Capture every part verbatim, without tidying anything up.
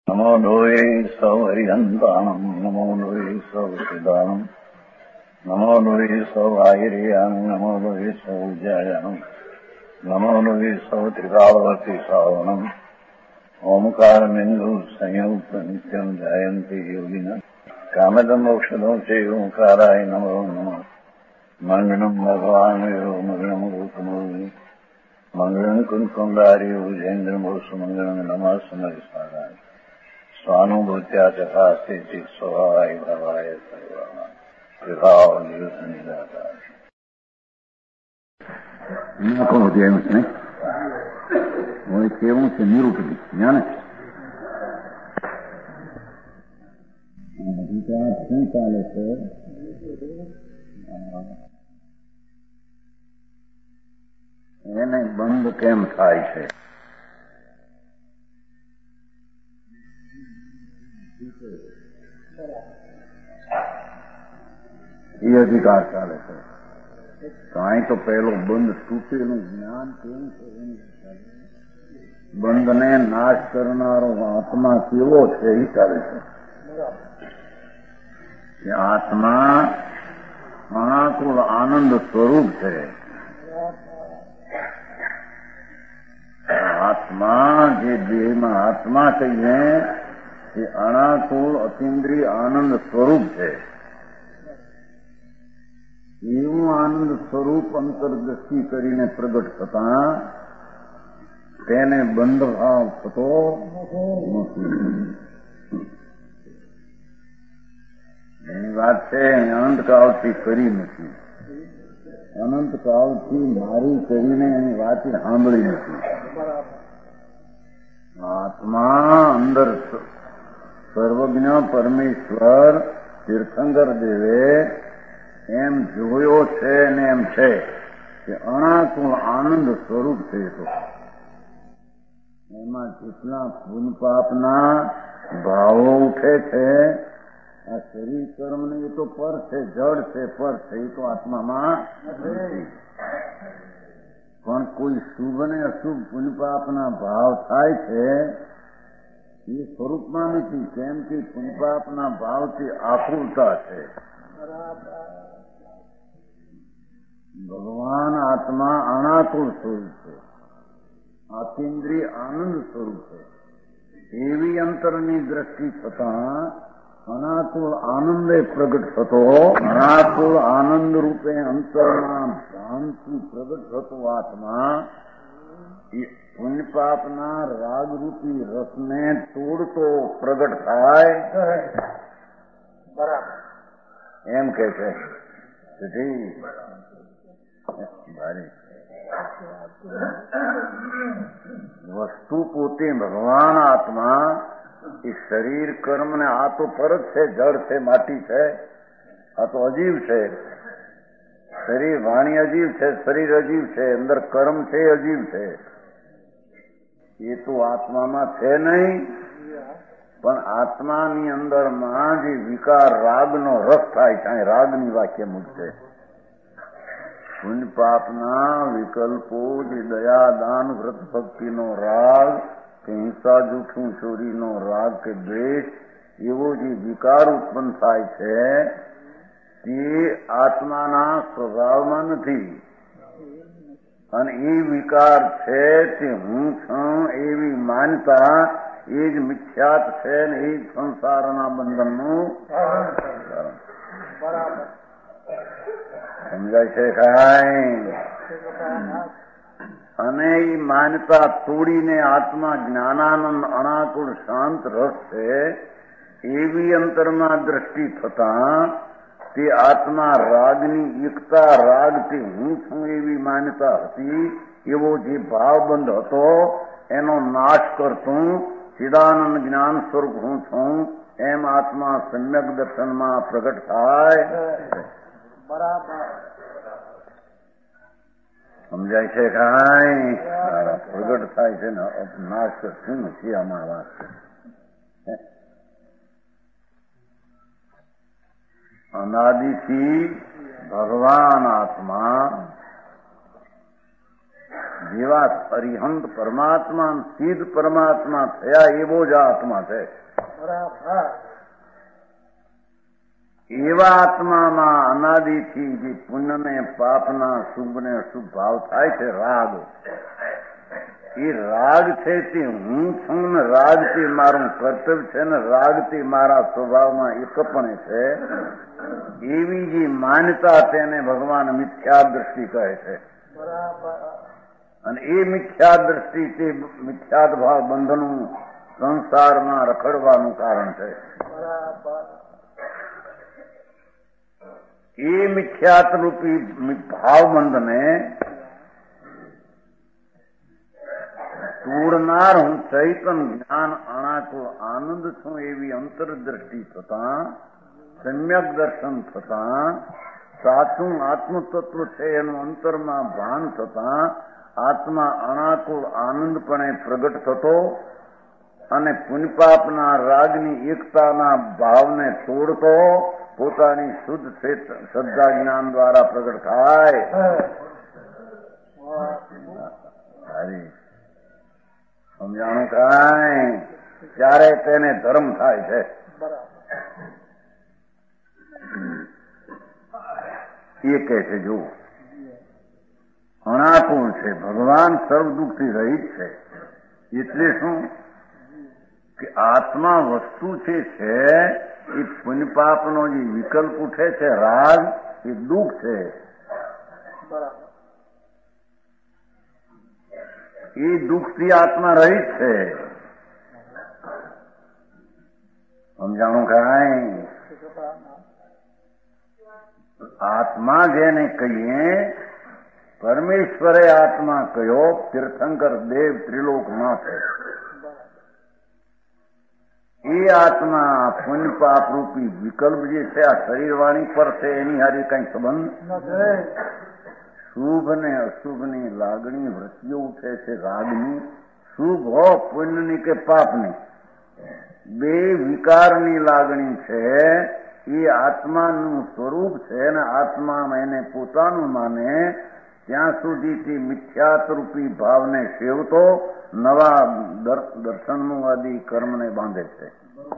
નમો લોહે સૌ હરિહંતાણમ નમો લોહે સૌ સિદાનમ નમો લોહે સૌ આયર્યાણમ નમો લોહે સૌ જયાણમ નમો લોહે સૌ ત્રિકાળવતી સાવણમ ઓમકાર બિંદુ સંયુક્ત નિત્યમ જયંતિ યોગિન કામદમ મોક્ષદો છે ઓંકારાય નમો નમઃ મંગળમ ભગવાન મંગળમ રૂપમો મંગળમ કુંકુંડાર્ય ભુજેન્દ્રમો સુમંગળમ નમઃ સમરિસ્મરાય સ્વાનુભૂત્યા ચકાસ્તે ચિત સ્વભાવાય ભવાય સર્વમાં વિભાવ નિવૃત્ત નિરાકાર કોણ અધ્યાયનું છે હવે કેવું છે નિરૂપતિ જ્ઞાન અધિકાર શું ચાલે છે એને બંધ કેમ થાય છે એ અધિકાર ચાલે છે તો અહીં તો પહેલો બંધ તૂટેલું જ્ઞાન કેવું છે બંધને નાશ કરનારો આત્મા કેવો છે એ ચાલે છે કે આત્મા અનાકુળ આનંદ સ્વરૂપ છે આત્મા જે દેહમાં આત્મા કહીએ એ અનાકુળ અતિન્દ્રિય આનંદ સ્વરૂપ છે એવું આનંદ સ્વરૂપ અંતર્દૃષ્ટિ કરીને પ્રગટ થતા તેને બંધ ભાવ થતો નથી. એની વાત છે અનંતકાળથી કરી નથી, અનંતકાળથી મારી કરીને એની વાત સાંભળી નથી. આત્મા અંદર સર્વજ્ઞ પરમેશ્વર તીર્થંકર દેવે એમ જોયો છે ને એમ છે કે અણાકુળ આનંદ સ્વરૂપ છે. તો એમાં જેટલા પુન પાપના ભાવો ઉઠે છે આ શરીર કર્મ ને એ તો પર છે, જડ છે, પર છે, એ તો આત્મામાં નથી. પણ કોઈ શુભ ને અશુભ પુન પાપના ભાવ થાય છે એ સ્વરૂપમાં નથી. કેમ કે પુન પાપના ભાવથી આકુલતા છે. ભગવાન આત્મા અનાકુળ સ્વરૂપ છે, અતિન્દ્રિય આનંદ સ્વરૂપ છે. એવી અંતરની દ્રષ્ટિ થતાં અનાકુળ આનંદે પ્રગટ થતો, અનાકુળ આનંદ રૂપે અંતરમાં ભ્રાંતિ પ્રગટ થતો આત્મા એ પુણ્ય પાપના રાગરૂપી રસને તોડતો પ્રગટ થાય બરાબર એમ કે છે. વસ્તુ પોતે ભગવાન આત્મા એ શરીર કર્મ ને આ તો પરત છે, જળ છે, માટી છે, આ તો અજીવ છે. શરીર વાણી અજીવ છે, શરીર અજીવ છે, અંદર કર્મ છે, અજીવ છે. એ તો આત્મામાં છે નહીં. પણ આત્માની અંદરમાં જે વિકાર રાગનો રસ થાય છે, રાગની વાક્ય મૂકશે. પુણ્ય પાપના વિકલ્પો જે દયા દાન વ્રત ભક્તિનો રાગ કે હિંસા જૂઠું ચોરીનો રાગ કે દ્વેષ એવો જે વિકાર ઉત્પન્ન થાય છે તે આત્માના સ્વભાવમાં નથી. અને એ વિકાર છે તે હું છું એવી માનતા એ જ મિથ્યાત છે ને એ જ સંસારના બંધનનું બરાબર સમજાય છે કાંઈ? અને એ માન્યતા તોડીને આત્મા જ્ઞાનાનંદ અણાકુળ શાંત રસ છે એવી અંતરમાં દ્રષ્ટિ થતા તે આત્મા રાગની એકતા રાગથી હું છું એવી માન્યતા હતી એવો જે ભાવબંધ હતો એનો નાશ કરતું ચિદાનંદ જ્ઞાન સ્વરૂપ હું છું એમ આત્મા સમ્યક દર્શનમાં પ્રગટ થાય બરાબર સમજાય છે કાંઈ? પ્રગટ થાય છે ને નાશ કરતું નથી. આમાં વાત છે અનાદિથી ભગવાન આત્મા જેવા અરિહંત પરમાત્મા સિદ્ધ પરમાત્મા થયા એવો જ આત્મા છે. એવા આત્મામાં અનાદિથી જે પુણ્ય ને પાપના શુભ ને અશુભ ભાવ થાય છે રાગ, એ રાગ છે તે હું છું ને રાગ તે મારું કર્તવ્ય છે ને રાગ તે મારા સ્વભાવમાં એકપણે છે, એવી જે માન્યતા તેને ભગવાન મિથ્યા દ્રષ્ટિ કહે છે. અને એ મિથ્યા દ્રષ્ટિ તે મિથ્યાદ ભાવ બંધનું સંસારમાં રખડવાનું કારણ છે. એ મિથ્યાત રૂપી ભાવબંધને તોડનાર હું ચૈતન જ્ઞાન અણાકુળ આનંદ છું એવી અંતરદ્રષ્ટિ થતા, સમ્યક દર્શન થતા, સાચું આત્મતત્વ છે એનું અંતરમાં ભાન થતા આત્મા અણાકુળ આનંદપણે પ્રગટ થતો અને પુણ્યપાપના રાગની એકતાના ભાવને તોડતો પોતાની શુદ્ધ શ્રદ્ધા જ્ઞાન દ્વારા પ્રગટ થાય. સમજાણું કાંઈ ત્યારે તેને ધર્મ થાય છે. એ કહે છે જો અણાકુળ છે, ભગવાન સર્વ દુઃખથી રહિત છે. એટલે શું કે આત્મા વસ્તુ છે છે એ પુણ્યપાપનો જે વિકલ્પ ઉઠે છે રાગ, એ દુઃખ છે. એ દુઃખથી આત્મા રહિત છે. સમજાણું કાંઈ? આત્મા જેને કહીએ, પરમેશ્વરે આત્મા કયો તીર્થંકર દેવ ત્રિલોકનાથ છે. એ આત્મા પુણ્ય પાપ રૂપી વિકલ્પ જે છે આ શરીર વાણી પર છે, એની હારી કઈ સંબંધ. શુભ ને અશુભની લાગણી વૃત્તિઓ ઉઠે છે રાગની, શુભ હો પુણ્યની કે પાપની, બે વિકારની લાગણી છે. એ આત્માનું સ્વરૂપ છે ને આત્મા એને પોતાનું માને ત્યાં સુધીથી મિથ્યાત રૂપી ભાવને સેવતો નવા દર્શનનું આદિ કર્મને બાંધે છે.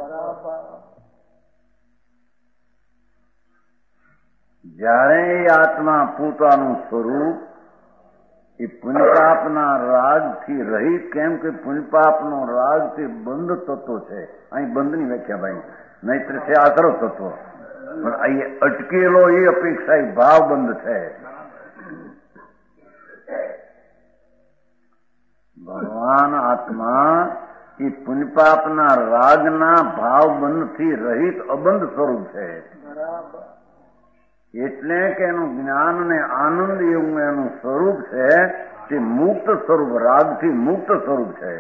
જ્યારે એ આત્મા પોતાનું સ્વરૂપ એ પુણ્યપાપના રાગથી રહિત, કેમ કે પુણ્યપાપનો રાગથી બંધ તત્વ છે. અહીં બંધની વ્યાખ્યા ભાઈ, નહીતર છે આશરો તત્વ, પણ અહીં અટકેલો એ અપેક્ષા ભાવ બંધ છે. ભગવાન આત્મા એ પુણ્યપાપના રાગના ભાવ બંધથી રહિત અબંધ સ્વરૂપ છે. એટલે કે એનું જ્ઞાન ને આનંદ એવું એનું સ્વરૂપ છે તે મુક્ત સ્વરૂપ, રાગથી મુક્ત સ્વરૂપ છે.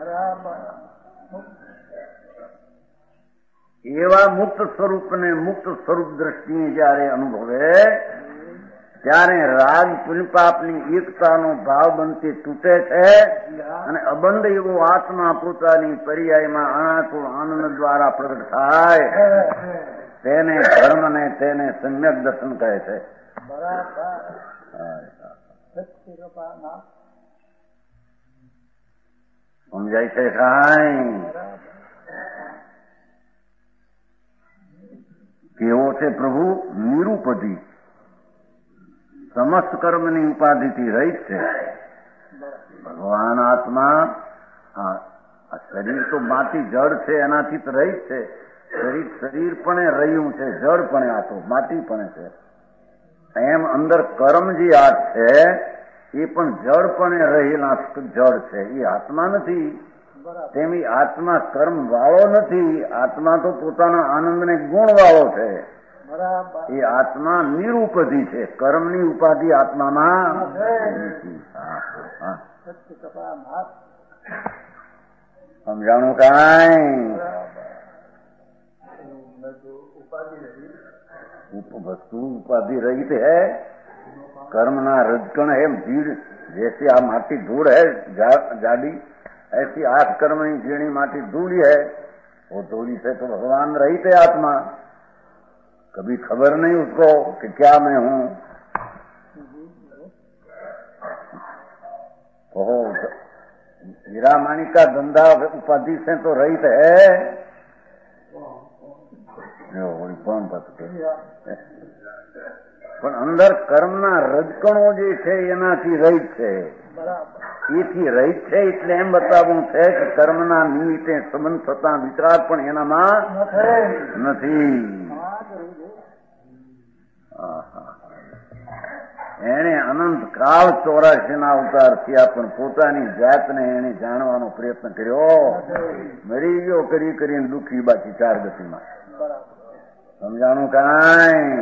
એવા મુક્ત સ્વરૂપને મુક્ત સ્વરૂપ દ્રષ્ટિએ જયારે અનુભવે ત્યારે રાગ પુણ્યપાપની એકતાનો ભાવ બનતી તૂટે છે અને અબંધ એવો આત્મા પોતાની પર્યાયમાં અણાકુળ આનંદ દ્વારા પ્રગટ થાય. તેને ધર્મ ને તેને સમ્યક દર્શન કહે છે. સમજાય છે કાંઈ? કેવો છે પ્રભુ? નિરૂપધિ, સમસ્ત કર્મની ઉપાધિથી રહિત છે. ભગવાન આત્મા આ શરીર તો માટી જળ છે એનાથી તો રહિત છે. શરીર શરીર પણ રહ્યું છે, જળ પણ આ તો માટી પણ છે. એમ અંદર કર્મ જે આ છે એ પણ જળ પણ રહેલા જળ છે, એ આત્મા નથી. તેમ આત્મા કર્મ વાળો નથી. આત્મા તો પોતાના આનંદને ગુણ વાળો છે. એ આત્મા નિરૂપધિ છે, કર્મની ઉપાધિ આત્મામાં નથી. સમજાણું કાંઈ? वस्तु उपाधि रहित है, कर्म ना रजकण है, भीड़ जैसे आ माटी धूल है जा, जाडी, ऐसी आठ कर्म की झीणी माटी धूली है. वो धूली से तो भगवान रहित है आत्मा. कभी खबर नहीं उसको कि क्या मैं हूं. कहो हीरा माणिक का धंधा उपाधि से तो रहित है પણ અંદર કર્મના રજકણો જે છે એનાથી રહિત છે. એથી રહિત છે એટલે એમ બતાવવું છે કે કર્મના નિમિત્તે સંબંધ થતા વિતરાગ પણ એનામાં નથી. એને અનંત કાળ ચોરાશી ના અવતાર થયા પણ પોતાની જાતને એને જાણવાનો પ્રયત્ન કર્યો. મરી ગયો કરી કરીને દુઃખી બાકી ચાર ગતિમાં. સમજાણું કાંઈ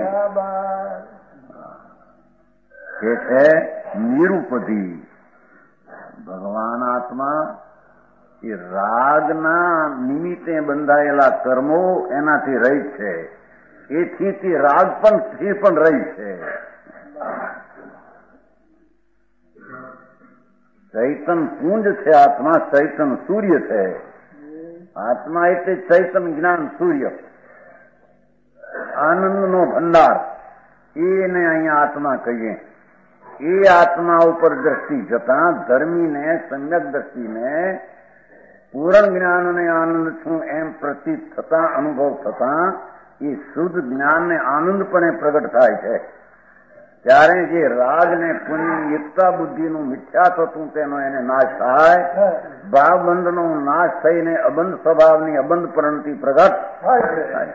કે છે નિરૂપધી ભગવાન આત્મા એ રાગના નિમિત્તે બંધાયેલા કર્મો એનાથી રહિત છે. એથી તે રાગ પણ થી પણ રહિત છે. ચૈતન પુંજ છે આત્મા, ચૈતન સૂર્ય છે. આત્મા એટલે ચૈતન જ્ઞાન સૂર્ય, આનંદનો ભંડાર, એને અહીંયા આત્મા કહીએ. એ આત્મા ઉપર દ્રષ્ટિ જતા ધર્મીને સમ્યક દ્રષ્ટિને પૂર્ણ જ્ઞાન અને આનંદ છું એમ પ્રતીત થતા અનુભવ થતા એ શુદ્ધ જ્ઞાનને આનંદપણે પ્રગટ થાય છે. ત્યારે જે રાગ ને પુણ્ય એકતા બુદ્ધિનું મિથ્યા થતું તેનો એને નાશ થાય. ભાવબંધનો નાશ થઈને અબંધ સ્વભાવની અબંધ પરિણતિ પ્રગટ થાય.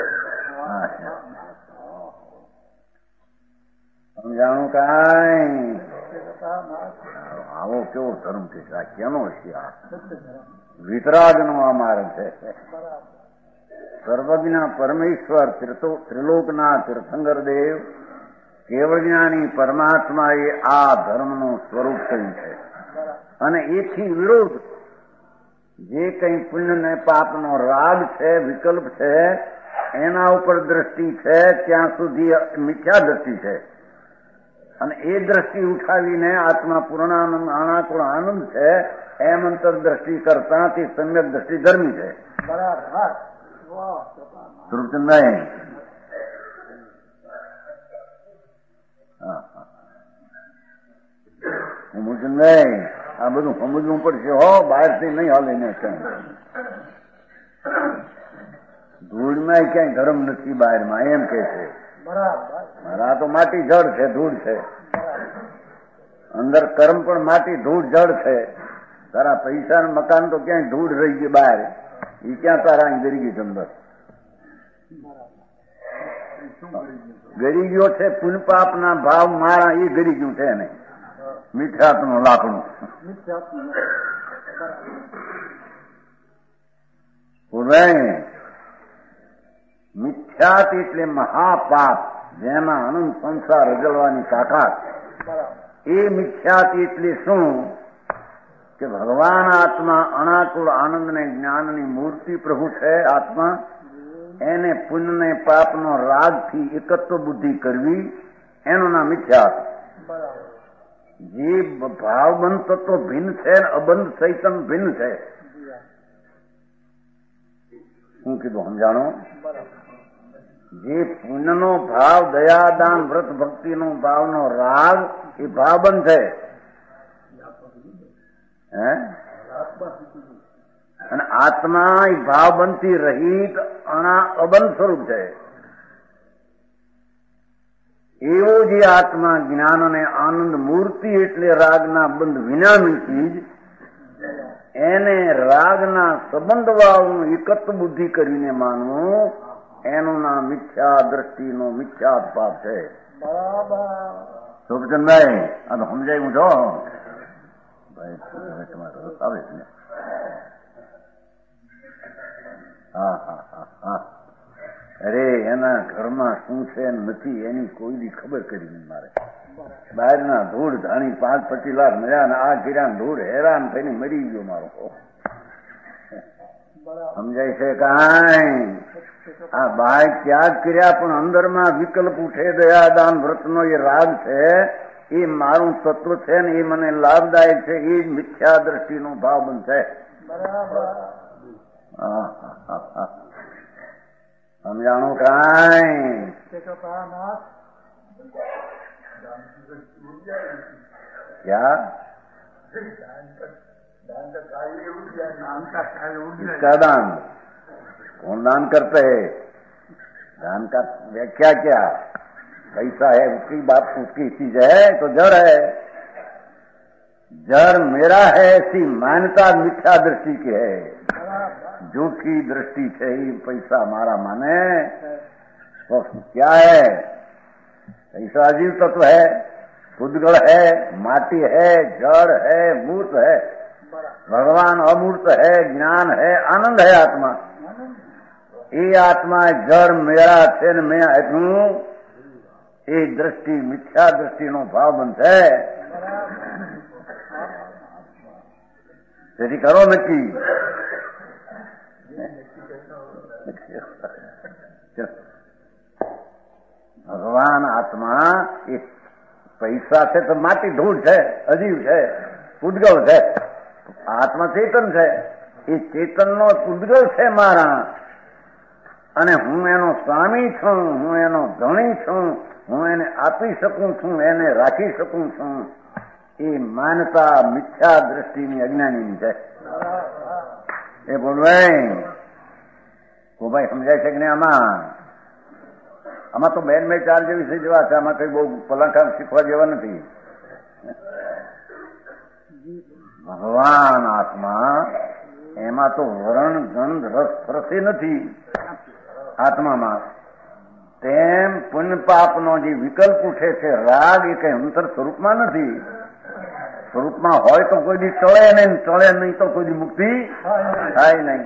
સમજાણું કાંઈ? આવો કેવો ધર્મ છે, આ કેનો છે? આ વિતરાગનો આ માર્ગ છે. સર્વજ્ઞ પરમેશ્વર ત્રિલોકના તીર્થંકર દેવ કેવળ જ્ઞાની પરમાત્માએ આ ધર્મનું સ્વરૂપ કહ્યું છે. અને એથી વિરોધ જે કંઈ પુણ્ય ને પાપનો રાગ છે, વિકલ્પ છે, એના ઉપર દ્રષ્ટિ છે ત્યાં સુધી મિથ્યા દ્રષ્ટિ છે. અને એ દ્રષ્ટિ ઉઠાવીને આત્મા પૂર્ણાનંદ અનાકુળ આનંદ છે એમ અંતર દ્રષ્ટિ કરતા તે સમ્યક દ્રષ્ટિ ધર્મી છે. બરાબર સુરચંદભાઈ? મુચંદભાઈ આ બધું સમજવું પડશે હો, બહારથી નહીં હાલે ને. ક્યાંય ધૂળમાં ક્યાંય ધર્મ નથી બહારમાં, એમ કે છે. આ તો માટી જળ છે, ધૂળ છે. અંદર કર્મ પણ માટી ધૂળ જળ છે. તારા પૈસા મકાન તો ક્યાંય ધૂળ રહી ગઈ બહાર, એ ક્યાં તારા ગરી ગઈ અંદર ગરી ગયો છે. પુણ્ય પાપ ના ભાવ મારા એ ગરી ગયું છે ને મિથ્યાત્વનું લાકડું. મિથ્યાત એટલે મહાપાપ, જેમાં અનંત સંસાર રજળવાની તાકાત. એ મિથ્યાત એટલે શું કે ભગવાન આત્મા અનાકુળ આનંદ ને જ્ઞાનની મૂર્તિ પ્રભુ છે. આત્મા એને પુણ્ય ને પાપનો રાગથી એકત્વ બુદ્ધિ કરવી એનું નામ મિથ્યાત. જે ભાવબંધ તત્વ ભિન્ન છે, અબંધ ચૈતન ભિન્ન છે. શું કીધું સમજાણો? જે પુણ્યનો ભાવ, દયાદાન, વ્રત ભક્તિનો ભાવનો રાગ એ ભાવબંધ છે. હે અને આત્મા એ ભાવબંધથી રહિત અણા અબંધ સ્વરૂપ છે. એવો જે આત્મા જ્ઞાન અને આનંદ મૂર્તિ એટલે રાગના બંધ વિનાની ચીજ, એને રાગના સંબંધવાળું એકત્વ બુદ્ધિ કરીને માનવું એનું નામ મિથ્યા દ્રષ્ટિનો મિથ્યા પાપ છે. સુખચંદભાઈ આ તો સમજાયું છો ભાઈ? તમારો રસ આવે છે ને? હા હા હા હા. અરે એના ઘરમાં શું છે નથી એની કોઈ ખબર કરી નહીં મારે. બહારના ધૂળ ધાણી પાંચ પચીસ લાખ મળ્યા ને આ ગીરા ધૂળ હેરાન થઈને મરી ગયો મારો. સમજાય છે કાંઈ? આ બાય ત્યાગ કર્યા પણ અંદરમાં વિકલ્પ ઉઠે, દયાદાન વ્રતનો એ રાગ છે, એ મારું તત્વ છે ને એ મને લાભદાયક છે. એ જ મિથ્યા દ્રષ્ટિનો ભાવ બનશે. સમજાણું કાંઈ? ક્યાં इसका दान कौन दान करते है? दान का व्याख्या क्या? पैसा है उसकी बात, उसकी चीज है तो जड़ है। जड़ मेरा है ऐसी मान्यता मिथ्या दृष्टि की है, झूठी दृष्टि है। पैसा हमारा माने तो क्या है? पैसा अजीव तत्व है, पुद्गल है, माटी है, जड़ है, मूर्त है। भगवान अमूर्त है, ज्ञान है, आनंद है आत्मा। ये आत्मा जड़ मेरा છે ને मैं हूं, ये दृष्टि मिथ्या दृष्टि नो भाव बनते તેથી કરો નક્કી। ભગવાન આત્મા એ પૈસા છે તો માટી ધૂળ છે, અજીવ છે, પૂદગલ છે। આત્મા ચેતન છે, એ ચેતનનો પૂદગલ છે મારા, અને હું એનો સ્વામી છું, હું એનો ધણી છું, હું એને આપી શકું છું, એને રાખી શકું છું। એ માનતા મિથ્યા દ્રષ્ટિની અજ્ઞાનીની છે। એ બોલવાય ભાઈ સમજાય છે કે નહીં? આમાં આમાં તો બેન મેં ચાર જેવી થઈ જવા છે, આમાં કઈ બહુ પલાંકા શીખવા જેવા નથી। ભગવાન આત્મા એમાં તો વરણ ગંધ રસ સ્પર્શે નથી આત્મામાં। તેમ પુણ્ય પાપનો જે વિકલ્પ ઉઠે છે, રાગ, એ કઈ અંતર સ્વરૂપમાં નથી। સ્વરૂપમાં હોય તો કોઈ દી ચડે નહીં, ચડે નહીં તો કોઈ દી મુક્તિ થાય નહીં।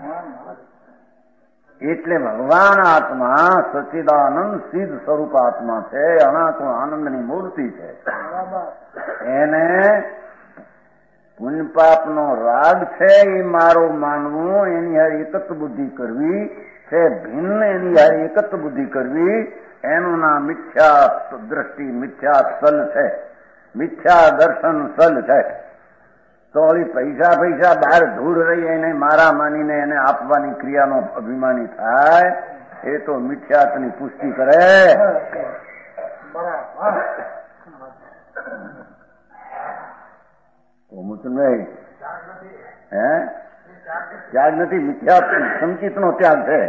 એટલે ભગવાન આત્મા સચ્ચિદાનંદ સિદ્ધ સ્વરૂપ આત્મા છે, અનાત્મ આનંદની મૂર્તિ છે। એને પુણ્ય પાપનો રાગ છે એ મારો માનવું, એની હારે એકત્વ બુદ્ધિ કરવી છે, ભિન્ન એની હારે એકત્વ બુદ્ધિ કરવી, એનું નામ મિથ્યા દ્રષ્ટિ, મિથ્યા સલ છે, મિથ્યા દર્શન સલ છે। તો એ પૈસા પૈસા બહાર ધૂળ રહી એને મારા માનીને એને આપવાની ક્રિયાનો અભિમાની થાય, એ તો મિથ્યાત્વની પુષ્ટિ કરે। મુસલભાઈ હે ત્યાગ નથી, મિથ્યા સંચિતનો ત્યાગ છે।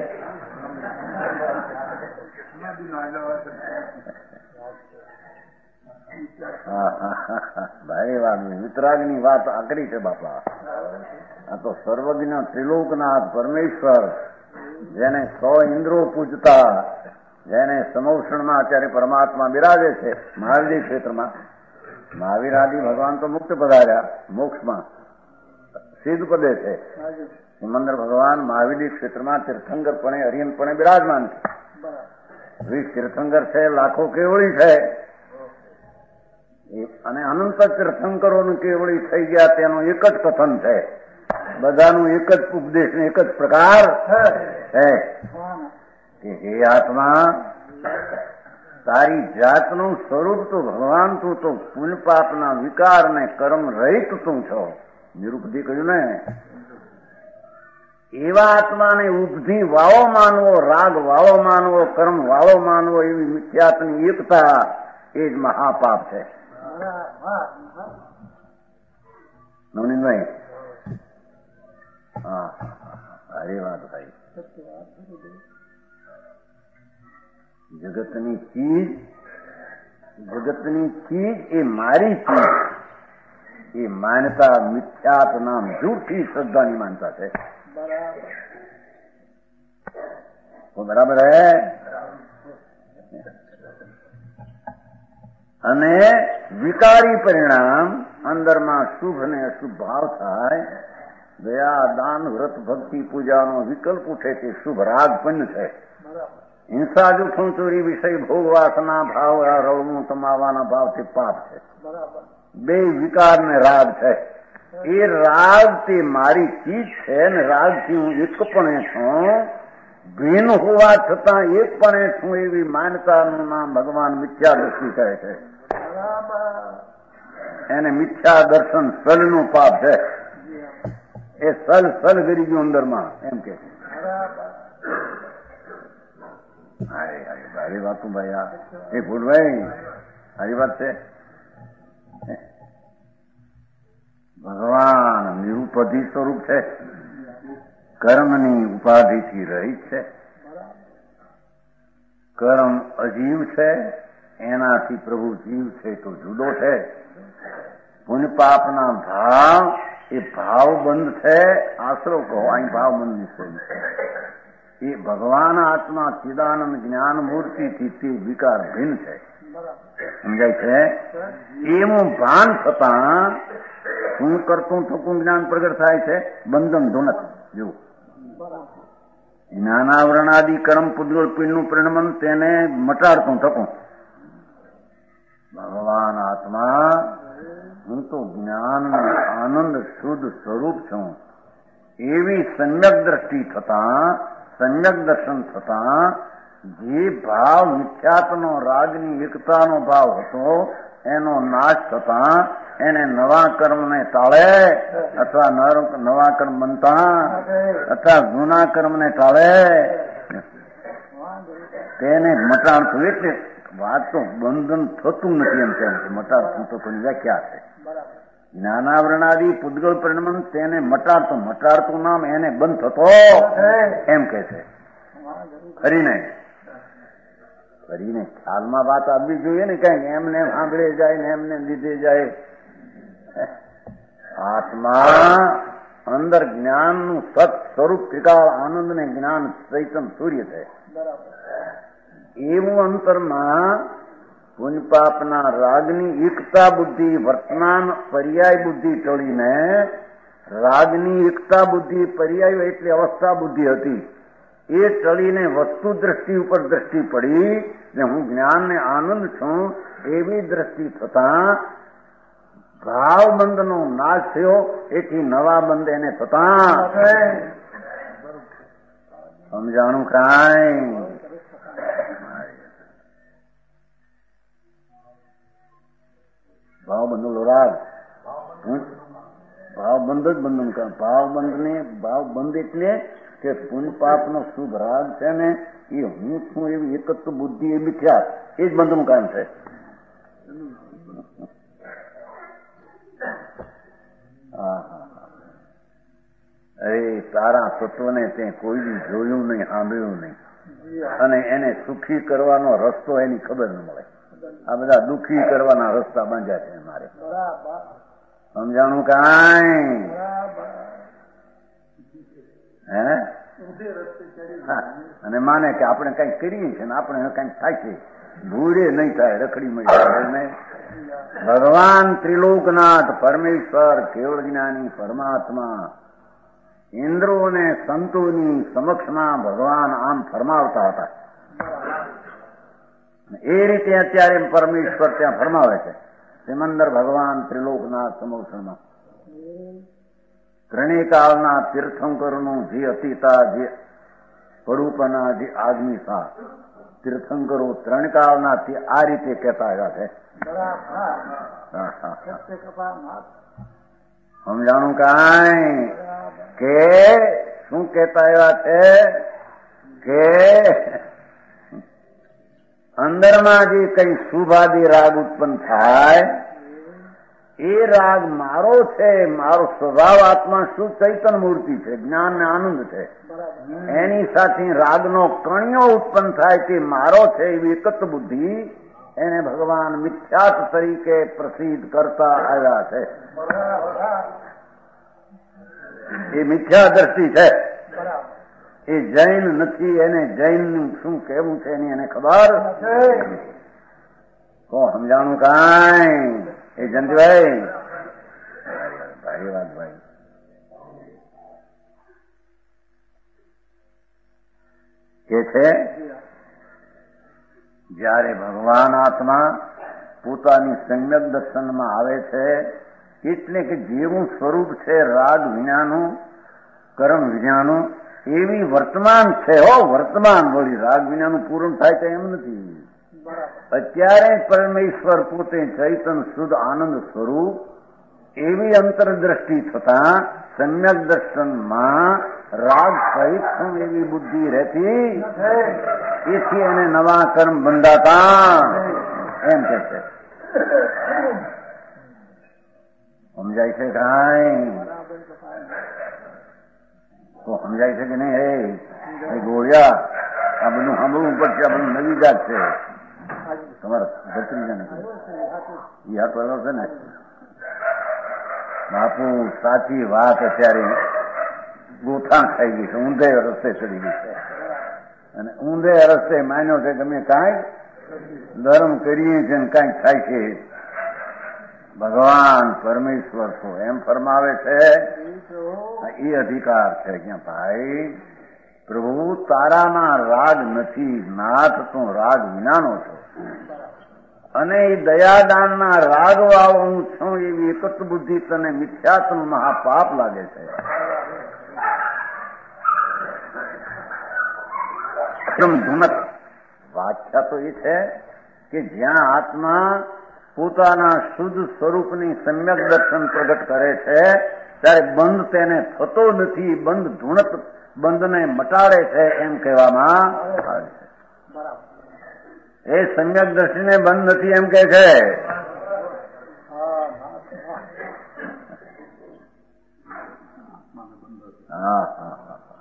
ભાઈ વાત વિતરાગની વાત આકરી છે બાપા। આ તો સર્વજ્ઞ ત્રિલોકનાથ પરમેશ્વર, જેને સો ઇન્દ્રો પૂજતા, જેને સમૌષણમાં અત્યારે પરમાત્મા બિરાજે છે મહાવીર ક્ષેત્રમાં। મહાવીર આદિ ભગવાન તો મુક્ત પધાર્યા, મોક્ષમાં સિદ્ધ પદે છે। સિમંદર ભગવાન મહાવીર ક્ષેત્રમાં તીર્થંકરપણે હરિયનપણે બિરાજમાન છે। વીસ તીર્થંકર છે, લાખો કેવળી છે, અને અનંત તીર્થંકરોનું કેવળી થઈ ગયા તેનું એક જ કથન છે, બધાનું એક જ ઉપદેશ ને એક જ પ્રકાર છે કે હે આત્મા, તારી જાતનું સ્વરૂપ તો ભગવાન, તું તો પુણ્ય પાપના વિકાર ને કર્મ રહિત તું છો। નિરૂપતિ કહ્યું ને, એવા આત્માને ઉપધી વાળો માનવો, રાગ વાળો માનવો, કર્મ વાળો માનવો, એવી મિથ્યાત્વની એકતા એ જ મહાપાપ છે। નવનીતભાઈ હા, સારી વાત ભાઈ। જગતની ચીજ, જગતની ચીજ એ મારી ચીજ, એ માન્યતા મિથ્યાત્વ નામ જૂઠી શ્રદ્ધાની માનતા છે। वो बराबर है। અને વિકારી પરિણામ અંદરમાં શુભ ને અશુભ ભાવ થાય, દયા, દાન, વ્રત, ભક્તિ, પૂજાનો વિકલ્પ ઉઠે તે શુભ રાગ પણ છે। હિંસા, જૂઠું, ચોરી, વિષય, ભોગ, વાસના, ભાવ, રળવું, તમાવાના ભાવથી પાપ છે। બે વિકાર ને રાગ છે। એ રાગ તે મારી ચીજ છે ને રાગથી હું એકપણે છું, ભિન્ન હોવા છતાં એકપણે છું, એવી માન્યતાનું નામ ભગવાન મિથ્યા દૃષ્ટિ કહે છે। એને મિથ્યા દર્શન સલનું પાપ છે। એ સલ સલ કરી ગયું અંદરમાં, એમ કે સારી વાત ભાઈ। આ એ ભૂલભાઈ સારી વાત છે। ભગવાન નિરુપધિ સ્વરૂપ છે, કર્મની ઉપાધિથી રહિત છે. કર્મ અજીવ છે, એનાથી પ્રભુ જીવ છે તો જુદો છે. પુણ્ય પાપના ભાવ એ ભાવબંધ છે. આશરો કહો અહીં ભાવબંધ નિશ્ચય છે. એ ભગવાન આત્મા ચિદાનંદ જ્ઞાન મૂર્તિથી તે વિકાર ભિન્ન છે. સમજાય છે? એવું ભાન થતાં શું કરતું થતું જ્ઞાન પ્રગટ થાય છે? બંધન ધુનત. જો જ્ઞાનાવરણાદિ કર્મ પુદ્ગળ પીડનું પરિણમન તેને મટાડતું થતું. ભગવાન આત્મા હું તો જ્ઞાન આનંદ શુદ્ધ સ્વરૂપ છું એવી સમ્યક દ્રષ્ટિ થતાં, સમ્યક દર્શન થતાં જે ભાવ મિથ્યાત્વનો રાગની એકતાનો ભાવ હતો એનો નાશ થતાં એને નવા કર્મને ટાળે અથવા નવા કર્મ બનતા અથવા જૂના કર્મને ટાળે તેને મટાડતું. એટલે વાત તો બંધન થતું નથી એમ કેમ છે. મટાડતું તો કોની વ્યાખ્યા છે. જ્ઞાનાવરણાદિ પુદ્ગળ પરિણમન તેને મટાડતું. મટાડતું નામ એને બંધ થતો એમ કે છે. ખરી નહીં? કરીને ખ્યાલમાં વાત આવવી જોઈએ ને. કઈ એમને સાંભળે જાય ને એમને લીધે જાય. આત્મા અંદર જ્ઞાનનું સત સ્વરૂપ ત્રિકાળ આનંદ ને જ્ઞાન ચૈતન સૂર્ય છે. એવું અંતરમાં પુણ્ય પાપના રાગની એકતા બુદ્ધિ વર્તમાન પર્યાય બુદ્ધિ ટળીને રાગની એકતા બુદ્ધિ પર્યાય એટલે અવસ્થા બુદ્ધિ હતી એ ટળીને વસ્તુ દ્રષ્ટિ ઉપર દ્રષ્ટિ પડી ને હું જ્ઞાન ને આનંદ છું એવી દ્રષ્ટિ થતા ભાવ બંધનો નાશ થયો. એથી નવા બંધ એને થતા સમજાણું કાંઈ? ભાવ બંધ રાગ ભાવ બંધ જ બંધન કરે. ભાવ બંધ ને ભાવ બંધ એટલે કે પુણ્ય પાપ નો શુભ રાગ છે ને એ હું છું એવી એકત્વ બુદ્ધિ એ મિથ્યા એ જ બંધનું કામ છે. અરે તારા તત્વને તે કોઈ બી જોયું નહીં, સાંભળ્યું નહીં અને એને સુખી કરવાનો રસ્તો એની ખબર ન મળે. આ બધા દુઃખી કરવાના રસ્તા બાંધ્યા છે મારે. સમજાણું કાંઈ? હે અને માને કે આપણે કઈક કરીએ છીએ ને આપણે કઈક થાય છે. ભૂરે નહીં થાય, રખડી મળી. ભગવાન ત્રિલોકનાથ પરમેશ્વર કેવળ જ્ઞાની પરમાત્મા ઇન્દ્રો અને સંતોની સમક્ષમાં ભગવાન આમ ફરમાવતા હતા. એ રીતે અત્યારે પરમેશ્વર ત્યાં ફરમાવે છે. સિમંદર ભગવાન ત્રિલોકનાથ સમક્ષમાં ત્રણેય કાળના તીર્થંકરોનું જે અતિતા જે સ્વરૂપના જે આદમી સા તીર્થંકરો ત્રણ કાળના આ રીતે કહેતા આવ્યા છે. સમજાણું કાંઈ? કે શું કહેતા આવ્યા છે કે અંદરમાં જે કઈ શુભાદી રાગ ઉત્પન્ન થાય એ રાગ મારો છે. મારો સ્વભાવ આત્મા શુદ્ધ ચૈતન મૂર્તિ છે, જ્ઞાન ને આનંદ છે. એની સાથે રાગનો કણિયો ઉત્પન્ન થાય તે મારો છે એવી એકત્વ બુદ્ધિ એને ભગવાન મિથ્યાત તરીકે પ્રસિદ્ધ કરતા આવ્યા છે. એ મિથ્યા દ્રષ્ટિ છે. એ જૈન નથી. એને જૈન શું કેવું છે એની એને ખબર કો સમજાણું કાંઈ? એ જંતભાઈ ભાઈ વાત ભાઈ કે છે જયારે ભગવાન આત્મા પોતાની સમ્યક દર્શનમાં આવે છે એટલે કે જેવું સ્વરૂપ છે રાગ વિનાનું કર્મ વિનાનું એવી વર્તમાન છે. હો વર્તમાન વળી રાગ વિનાનું પૂર્ણ થાય તો એમ નથી. અત્યારે પરમેશ્વર પોતે ચૈતન શુદ્ધ આનંદ સ્વરૂપ એવી અંતરદ્રષ્ટિ થતા સમ્યક દર્શનમાં રાગ સહિત શું એવી બુદ્ધિ રહેતી એથી એને નવા કર્મ બંધાતા એમ કે છે. સમજાય છે કાંઈ? તો સમજાય છે કે નહીં? હે ગોળિયા, આ બધું સાંભળવું પડશે. આ બધું નવી જાત છે. તમારા ભત્રીજાને એ હાથ વાળો છે ને બાપુ, સાચી વાત અત્યારે ગોથાણ ખાઈ ગઈ છે, ઊંધે રસ્તે ચડી ગઈ છે. અને ઊંધે રસ્તે માન્યો છે કે અમે કાંઈ ધર્મ કરીએ છીએ ને કાંઈક થાય છે. ભગવાન પરમેશ્વર તો એમ ફરમાવે છે, એ અધિકાર છે કે ભાઈ પ્રભુ તારામાં રાગ નથી, નાથ તું રાગ વિનાનો છો. અને એ દયાદાનના રાગ વાળો હું છું એવી એકત બુદ્ધિ તને મિથ્યાત્મ મહાપાપ લાગે છે. વ્યાખ્યા તો એ છે કે જ્યાં આત્મા પોતાના શુદ્ધ સ્વરૂપની સમ્યક દર્શન પ્રગટ કરે છે ત્યારે બંધ તેને થતો નથી, બંધ ધૂણત બંધને મટાડે છે એમ કહેવામાં આવે છે. એ સમ્યક દ્રષ્ટિને બંધ નથી એમ કે છે. હા હા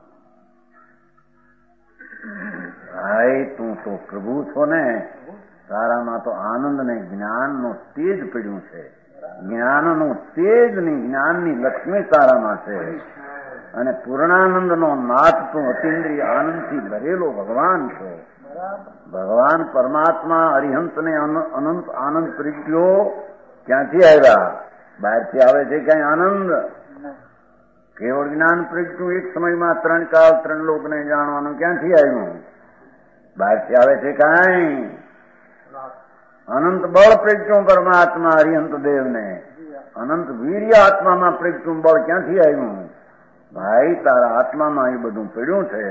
ભાઈ, તું તો પ્રભુ છો ને, તારામાં તો આનંદ ને જ્ઞાનનો તેજ પડ્યું છે. જ્ઞાનનું તેજ ની જ્ઞાનની લક્ષ્મી તારામાં છે. અને પૂર્ણાનંદનો નાથ તું અતિન્દ્રિય આનંદથી ભરેલો ભગવાન છો. ભગવાન પરમાત્મા અરિહંતને અનંત આનંદ પ્રગટ્યો ક્યાંથી આવ્યા? બહારથી આવે છે ક્યાંય આનંદ? કેવળ જ્ઞાન પ્રગટ્યું એક સમયમાં ત્રણ કાળ ત્રણ લોકને જાણવાનું ક્યાંથી આવ્યું? બહારથી આવે છે કાંઈ? અનંત બળ પ્રગટ્યું પરમાત્મા હરિહંત દેવને. અનંત વીર્ય આત્મામાં પ્રગટ્યું બળ ક્યાંથી આવ્યું? ભાઈ તારા આત્મામાં એ બધું પડ્યું છે.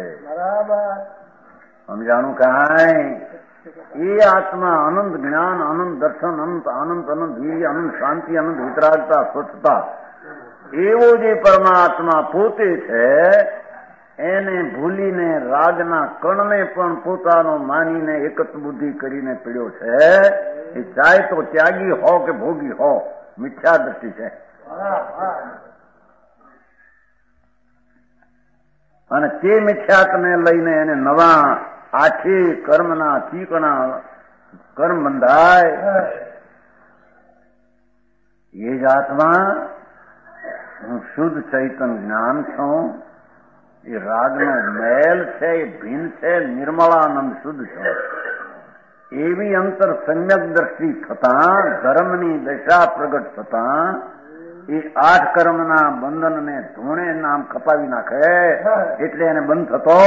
સમજાણું કાંઈ? એ આત્મા અનંત જ્ઞાન, અનંત દર્શન, અનંત આનંદ, અનંત વીર્ય, અનંત શાંતિ, અનંત વિતરાગતા, સ્વચ્છતા, એવો જે પરમાત્મા પોતે છે એને ભૂલીને રાગના કણને પણ પોતાનો માનીને એકત બુદ્ધિ કરીને પીડ્યો છે. એ ચાહે તો ત્યાગી હો કે ભોગી હો, મિથ્યા દ્રષ્ટિ છે. અને તે મિથ્યાતને લઈને એને નવા આઠે કર્મના ચીકણા કર્મ બંધાય. એ જ આત્મા હું શુદ્ધ ચૈતન જ્ઞાન છું. એ રાગનો મેલ છે, એ ભીન છે, નિર્મળાનંદ શુદ્ધ છું. એવી અંતર સમ્યક દ્રષ્ટિ થતાં, ધર્મની દશા પ્રગટ થતાં એ આઠ કર્મના બંધનને ધૂણે નામ કપાવી નાખે એટલે એને બંધ થતો.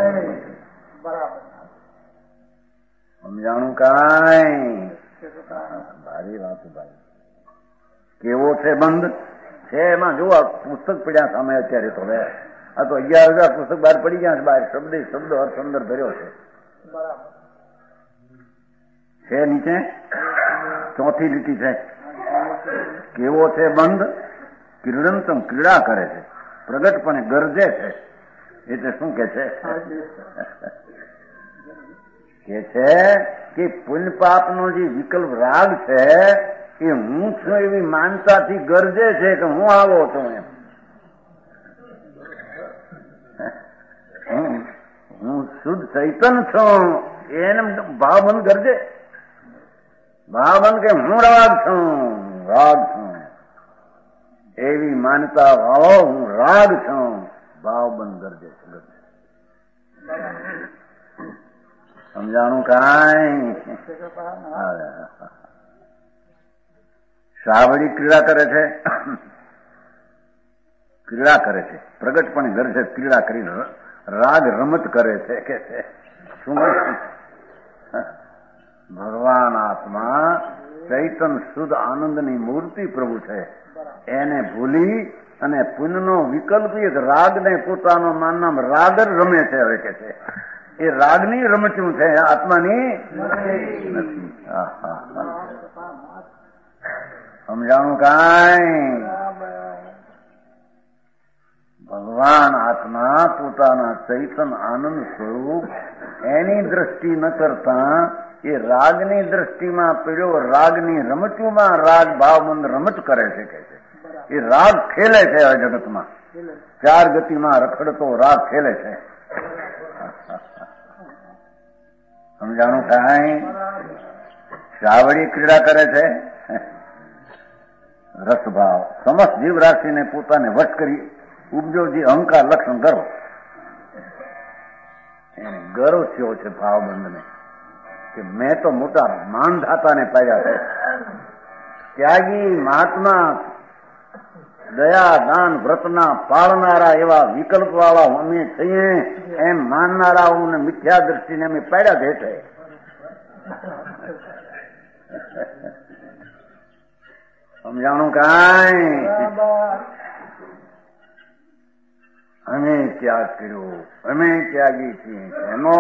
સમજાણું કાંઈ? ભારી વાત ભાઈ. કેવો છે બંધ છે? એમાં જો આ પુસ્તક પડ્યા સામે અત્યારે તો હવે આ તો અગિયાર હજાર પુસ્તક બહાર પડી ગયા છે. બહાર શબ્દ શબ્દ અર્થ અંદર ભર્યો છે. છે નીચે ચોથી લીટી છે. કેવો છે બંધ? ક્રીડંતમ, ક્રીડા કરે છે, પ્રગટપણે ગરજે છે. એટલે શું કે છે? કે છે કે પુણ્ય પાપનો જે વિકલ્પ રાગ છે એ હું છું એવી માનતાથી ગરજે છે કે હું આવો છું એમ. હું શુદ્ધ ચૈતન છું એને ભાવબંધ ગરજે. ભાવબંધ કે હું રાગ છું, રાગ છું એવી માનતા વાળો હું રાગ છું, ભાવબંધ ગરજે છે. સમજાણું કાંઈ? સાવડી ક્રીડા કરે છે, ક્રીડા કરે છે, પ્રગટપણે ગરજે, ક્રીડા કરી રાગ રમત કરે છે કે છે શું? ભગવાન આત્મા ચૈતન શુદ્ધ આનંદની મૂર્તિ પ્રભુ છે. એને ભૂલી અને પુનનો વિકલ્પ એક રાગને પોતાનો માનનામ રાગ જ રમે છે. હવે કે છે એ રાગની રમતું છે, આત્માની નથી. સમજાણું કાંઈ? ભગવાન આત્મા પોતાના ચૈતન આનંદ સ્વરૂપ એની દ્રષ્ટિ ન કરતા એ રાગની દ્રષ્ટિમાં પીડ્યો, રાગની રમતુમાં રાગ ભાવબંધ રમત કરે છે કે છે. એ રાગ ખેલે છે આ જગતમાં, ચાર ગતિમાં રખડતો રાગ ખેલે છે. સમજાણું કાંઈ? શ્રાવણી ક્રીડા કરે છે. રસભાવ સમસ્ત જીવ રાશિને પોતાને વશ કરી ઉપજો જે અહંકાર લક્ષણ ગર્વ, એને ગર્વ થયો છે ભાવબંધને કે મેં તો મોટા માનધાતાને પાડ્યા છે. ત્યાગી મહાત્મા દયા દાન વ્રતના પાળનારા એવા વિકલ્પ વાળા અમે છીએ એમ માનનારાઓને મિથ્યા દ્રષ્ટિને અમે પાડ્યા છે છે. સમજાણું કાંઈ? અમે ત્યાગ કર્યો, અમે ત્યાગી છીએ એનો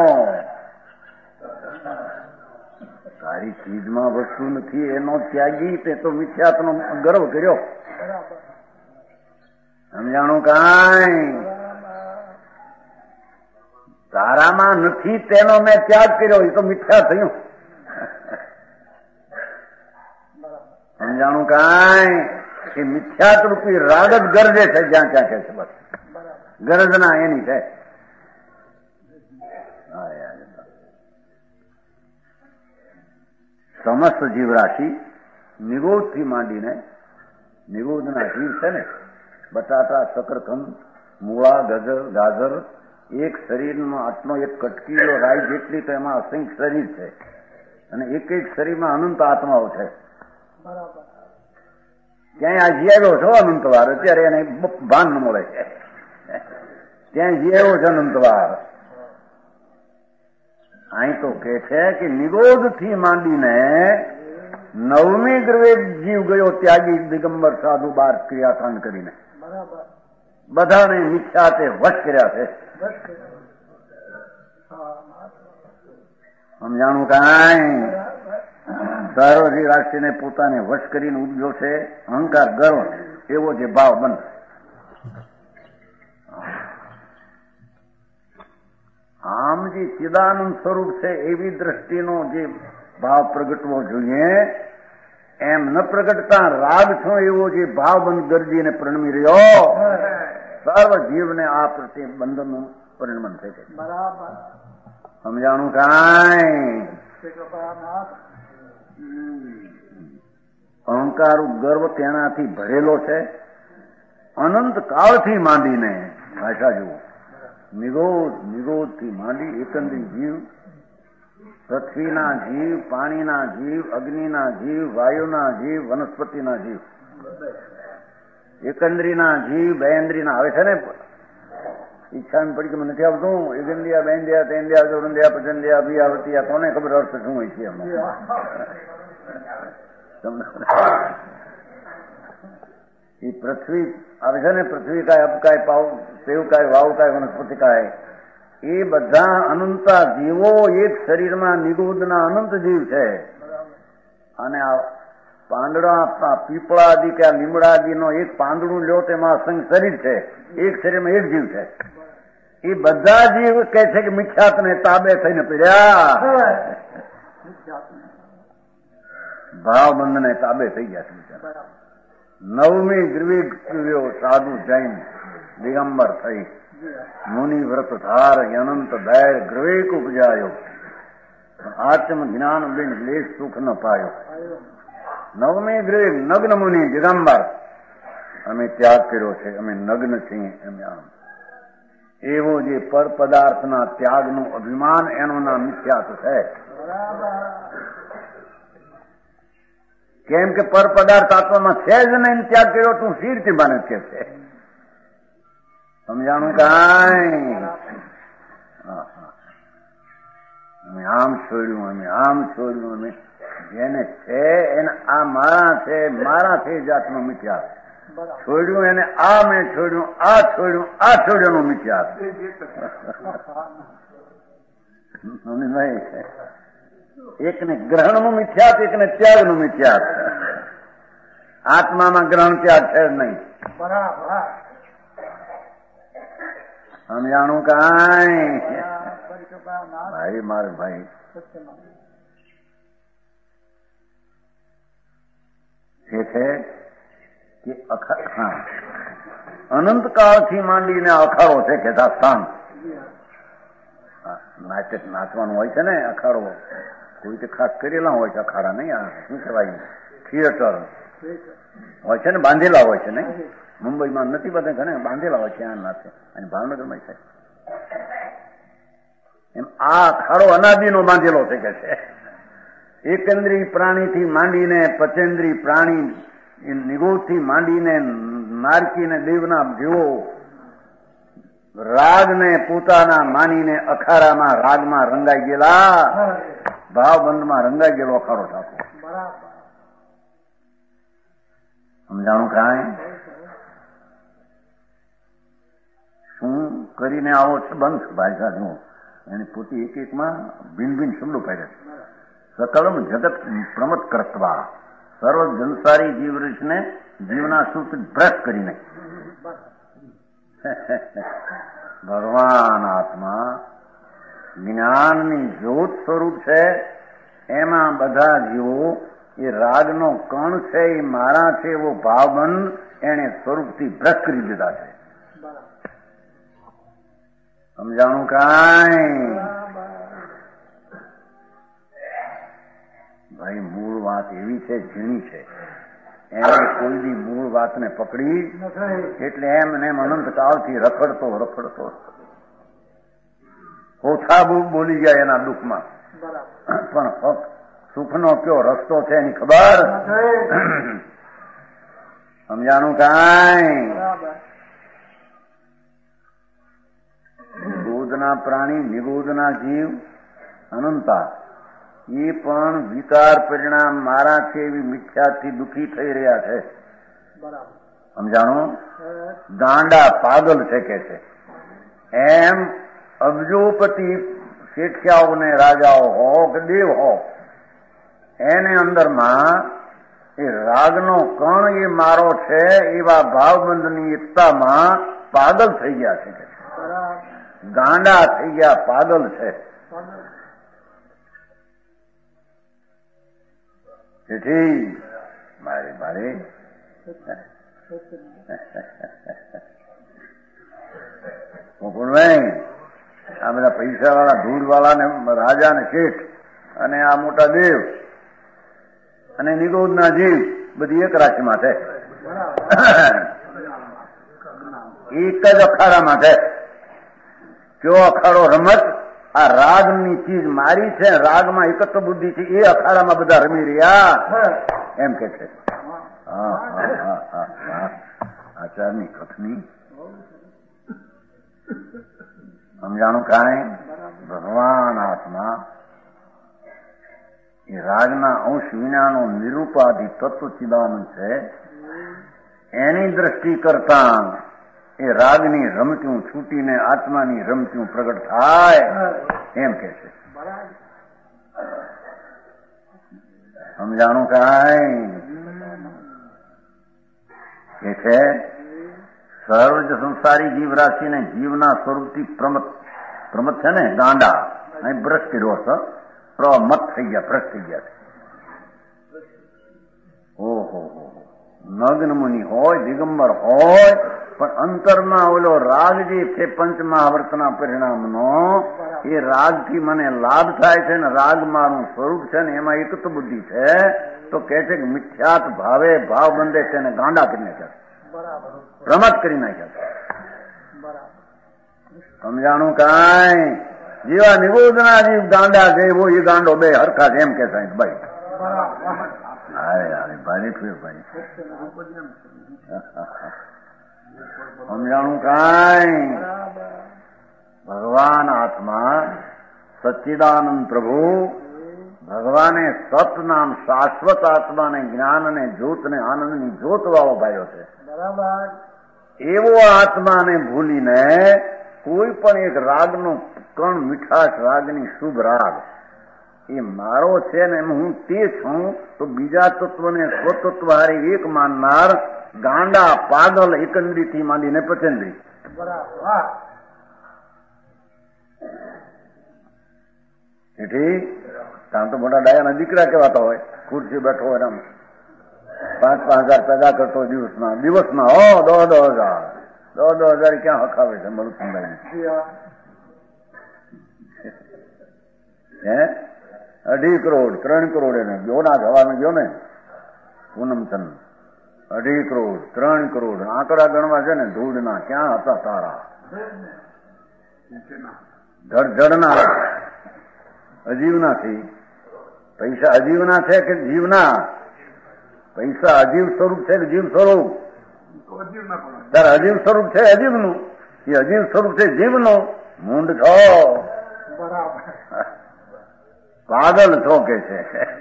તારી ચીજમાં વસ્તુ નથી એનો ત્યાગી, તે તો મિથ્યાત્વનો ગર્વ કર્યો. સમજાણું કાંઈ? તારામાં નથી તેનો મેં ત્યાગ કર્યો, એ તો મિથ્યા થયું. સમજાણું કાંઈ? એ મિથ્યાત રૂપી રાગ જ ગરજે છે જ્યાં ત્યાં કે છે. બસ ગરજના એની છે. સમસ્ત જીવરાશિ નિગોદથી માંડીને, નિગોદના જીવ છે ને, બટાટા, શકરકંદ, મૂળા, ગજર, ગાજર, એક શરીરમાં આટલો એક કટકીલો રાઈ જેટલી, તો એમાં અસંખ્ય શરીર છે અને એક એક શરીરમાં અનંત આત્માઓ છે. ક્યાંય આ જીવ્યો છો અનંતવાર, અત્યારે એને ભાન ન મળે છે. ત્યાં જીવ્યો છે અનંતવાર. અહીં તો કે છે કે નિગોદ થી માંડીને નવમી ગ્રવે જીવ ગયો ત્યાગી દિગંબર સાધુ બાર ક્રિયાકાંડ કરીને બધાને મિથ્યાતે વશ કર્યા છે. સમજાણું કાંઈ? સર્વજી રાશિને પોતાને વશ કરીને ઉપજો છે અહંકાર ગર્વ એવો જે ભાવ બંધ. આમ જે ચિદાનંદ સ્વરૂપ છે એવી દ્રષ્ટિનો જે ભાવ પ્રગટવો જોઈએ, એમ ન પ્રગટતા રાગ છો એવો જે ભાવ બંધ ગરજીને પ્રણમી રહ્યો, સર્વ જીવને આ પ્રત્યે બંધનનું પરિણમન થાય છે. સમજાણું કાંઈ? અહંકાર ગર્વ તેનાથી ભરેલો છે અનંત કાળથી માંડીને. ભાષા જુઓ, નિગોદ નિગોદથી માંડી એકંદરી જીવ, પૃથ્વીના જીવ, પાણીના જીવ, અગ્નિના જીવ, વાયુના જીવ, વનસ્પતિના જીવ, એકંદરીના જીવ, બેન્દ્રીના આવે છે ને. ઈચ્છાની પડી કે મને નથી આવતું. એકંદિયા, બેન્દ્રિયા, તેન્દ્રિયા, ચોરંદ્રિયા, પચંદ્રિયા, અભિયાવતિયા, કોને ખબર અર્થ શું હોય છે એમાં? એ પૃથ્વી આવે છે ને, પૃથ્વી કાય, અપકાય, પાવ, સેવકાય, વાવકાય, વનસ્પતિકાય, એ બધા અનંતા જીવો એક શરીરમાં નિગોદના અનંત જીવ છે. અને આ પાંદડા, પીપળા આદિ કે આ લીમડા આદિનો એક પાંદડું લ્યો તેમાં અસંખ્ય શરીર છે, એક શરીરમાં એક જીવ છે. એ બધા જીવ કહે છે કે મિથ્યાત્વને તાબે થઈને પીડ્યા, ભાવબંધને તાબે થઈ ગયા છે. નવમી ગ્રીવી સાધુ જૈન દિગંબર થઈ મુનિ વ્રત ધાર અનંત દૈર ગ્રવેક ઉપજાયો, આત્મ જ્ઞાન બિન લેશ સુખ ન પાયો. નવમી ગ્રીવ નગ્ન મુનિ દિગંબર, અમે ત્યાગ કર્યો છે, અમે નગ્ન છીએ એમ આમ. એવો જે પર પદાર્થના ત્યાગનું અભિમાન એનું નામ મિથ્યાત્વ છે. કેમ કે પર પદાર્થ આત્મામાં છે જ નહીં, ત્યાગ કર્યો તું સી રીતે માને કે છે? સમજાણું કાંઈ? અમે આમ છોડ્યું, અમે આમ છોડ્યું, અમે જેને છે એને આ મારા છે, મારા છે જાતનું મિથ્યા છોડ્યું, એને આ મેં છોડ્યું, આ છોડ્યું, આ છોડ્યાનું મિથ્યા. એકને ગ્રહણનું મિથ્યાત, એકને ત્યાગનું મિથ્યાત. આત્મામાં ગ્રહણ ત્યાગ છે જ નહીં. સમજાણું કાંઈ? ભાઈ મારે ભાઈ એ છે કે અખા અનંતકાળથી માંડીને અખાડો છે કે સ્થાન નાટક નાચવાનું હોય છે ને અખાડો કોઈ તો ખાસ કરેલા હોય છે અખાડા નહીં આ શું કહેવાય થિયેટર હોય છે ને બાંધેલા હોય છે નહીં મુંબઈમાં નથી બધા ઘણા બાંધેલા હોય છે આ નાચે અને ભાવનગરમાં થાય એમ આ અખાડો અનાદિનો બાંધેલો છે કે છે એકેન્દ્રીય પ્રાણીથી માંડીને પચેન્દ્રીય પ્રાણી નિગોદથી માંડીને નારકીને દેવના જીવો રાગને પોતાના માનીને અખાડામાં રાગમાં રંગાઈ ગયેલા ભાવબંધમાં રંગાઈ ગયેલો અખાડો ઠાકો સમજાણું કાંઈ શું કરીને આવો છે બંધ ભાઈ સાહેબ એની પોતી એક એકમાં ભિન્ન ભિન્ન શબ્દો પાડ્યા સકલમ જગત પ્રમત કરતવા સર્વ જનસારી જીવરસને જીવના સુખ ભ્રષ્ટ કરીને ભગવાન આત્મા જ્ઞાનની જ્યોત સ્વરૂપ છે એમાં બધા જીવો એ રાગનો કણ છે એ મારા છે એવો ભાવબંધ એને સ્વરૂપથી ભ્રષ્ટ કરી દીધા છે સમજાણું કાંઈ ભાઈ મૂળ વાત એવી છે ઝીણી છે એને કોઈ બી મૂળ વાતને પકડી એટલે એમ ને એમ અનંત કાળથી રખડતો રખડતો ઓછા બોલી જાય એના દુઃખમાં પણ સુખનો કયો રસ્તો છે એની ખબર સમજાણું કાંઈ નિગોદના પ્રાણી નિગોદના જીવ અનંતા એ પણ વિકાર પરિણામ મારા છે એવી મિથ્યાથી દુઃખી થઈ રહ્યા છે સમજાણું ગાંડા પાગલ છે કે છે એમ અબજોપતિ શેઠિયાઓ ને રાજાઓ હો કે દેવ હો એને અંદરમાં એ રાગનો કણ એ મારો છે એવા ભાવબંધની એકતામાં પાગલ થઈ ગયા છે ગાંડા થઈ ગયા પાગલ છે તેથી મારે મારે મુકુંદભાઈ આ બધા પૈસા વાળા ધૂળ વાળા ને રાજા ને શેઠ અને આ મોટા દેવ અને નિગોદના જીવ બધી એક રાશિમાં છે એક જ અખાડામાં છે કયો અખાડો રમત આ રાગની ચીજ મારી છે રાગમાં એકત્ર બુદ્ધિ છે એ અખાડામાં બધા રમી રહ્યા એમ કે છે આચારની કથની સમજાણું કાંઈ ભગવાન આત્મા એ રાગના અંશ વિનાનો નિરૂપાધિ તત્વ ચિદાનંદ છે એની દ્રષ્ટિ કરતા એ રાગની રમતું છૂટીને આત્માની રમતું પ્રગટ થાય એમ કે છે સમજાણું કાંઈ કે છે સર્વ સંસારી જીવ રાશિને જીવના સ્વરૂપથી પ્રમત પ્રમત છે ને ગાંડા અહીં ભ્રષ્ટ કર્યો છે પ્રમત થઈ ગયા ભ્રષ્ટ થઈ ગયા ઓહો હો નગ્ન મુનિ હોય દિગંબર હોય પણ અંતરમાં ઓલો રાગ જે છે પંચમહાવર્તના પરિણામનો એ રાગથી મને લાભ થાય છે ને રાગ મારું સ્વરૂપ છે ને એમાં એક તો બુદ્ધિ છે તો કે છે કે મિથ્યાત ભાવે ભાવ બંધે છે ને ગાંડા કરી નાખ્યા પ્રમત કરી નાખ્યા સમજાણું કાંઈ જેવા નિગોદના જીવ ગાંડા છે એવો એ ગાંડો બે હરખા છે એમ કે સાહેબ ભાઈ અરે અરે ભાઈ ફેર ભાઈ સમજાણું કાંઈ ભગવાન આત્મા સચ્ચિદાનંદ પ્રભુ ભગવાને સત નામ શાશ્વત આત્માને જ્ઞાન ને જ્યોત ને આનંદની જ્યોત વાળો ભાઈઓ છે એવો આત્માને ભૂલીને કોઈ પણ એક રાગનો કણ મીઠાશ રાગની શુભ રાગ એ મારો છે ને એમ હું તે છું તો બીજા તત્વને સ્વતત્વ હારે એક માનનાર ગાંડા પાગલ એકંદ્રીથી માંડીને પચેન્દ્રી એથી ત્યાં તો મોટા ડાયાના દીકરા કહેવાતા હોય ખુરશી બેઠો હોય આમ પાંચ પાંચ હજાર પેદા કરતો દિવસના દિવસના હો દો દો હજાર દો દો હજાર ક્યાં હકાવે છે મલુકભાઈ? હે અઢી કરોડ ત્રણ કરોડ એને ગયો ના જવાનું ગયો ને પૂનમચંદ અઢી કરોડ ત્રણ કરોડ આંકડા ગણવા છે ને ધૂળના ક્યાં હતા તારા? જડના અજીવનાથી પૈસા અજીવના છે કે જીવના? પૈસા અજીવ સ્વરૂપ છે કે જીવ સ્વરૂપ? ત્યારે અજીવ સ્વરૂપ છે અજીવનું, એ અજીવ સ્વરૂપ છે જીવનું. મૂંડ છો, પાગલ છો કે છે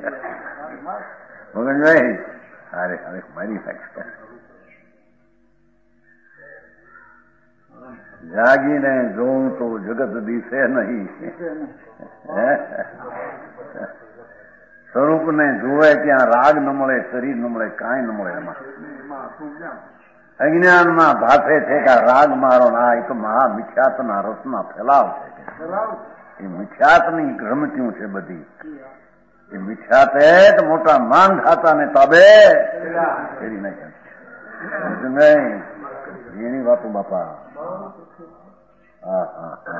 મગનભાઈ. અરે હવે મારી નાખશે. જાગીને જોઉં તો જગત દિશે નહીં. સ્વરૂપને જોવે ત્યાં રાગ ન મળે, શરીર ન મળે, કાંઈ ન મળે. એમાં અજ્ઞાનમાં ભાષે છે કે રાગ મારો ના, એ તો મહા મિથ્યાતના રસના ફેલાવ છે. એ મિથ્યાતની રમત્યું છે બધી. એ મિથ્યાતે તો મોટા માન ખાતાને તાબે કરી નાખ્યા નહીં. એની વાતો બાપા. હા હા હા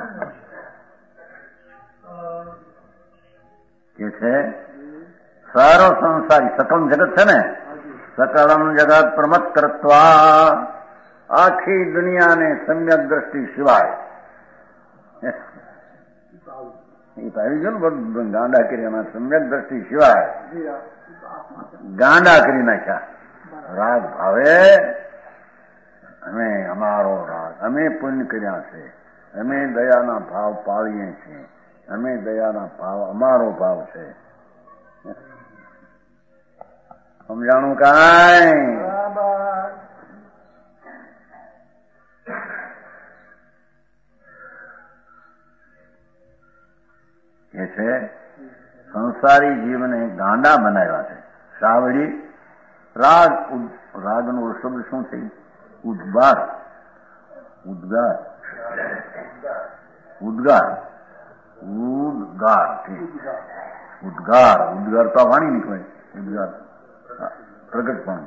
કે છે સારો સંસારી સકલ જગત છે ને, સકલમ જગત પ્રમત કરત્વા, આખી દુનિયાને સમ્યક દ્રષ્ટિ સિવાય એ તો આવી ગયું ને બધું ગાંડા કરી. એમાં સમ્યક દ્રષ્ટિ સિવાય ગાંડા કરી નાખ્યા. રાગ ભાવે અમે અમારો રાગ, અમે પુણ્ય કર્યા છે, અમે દયાના ભાવ પાળીએ છીએ, અમે દયાના ભાવ અમારો ભાવ છે. સમજાણું કાંઈ? એ છે સંસારી જીવને ગાંડા બનાવ્યા છે. સાવડી રાગ, રાગનો શબ્દ શું છે? ઉદ્ગાર. ઉદ્ગાર ઉદ્ગાર ઉદ્ગાર ઉદ્ગાર ઉદ્ગાર તો વાણી નીકળે. ઉદ્ગાર પ્રગટપણું.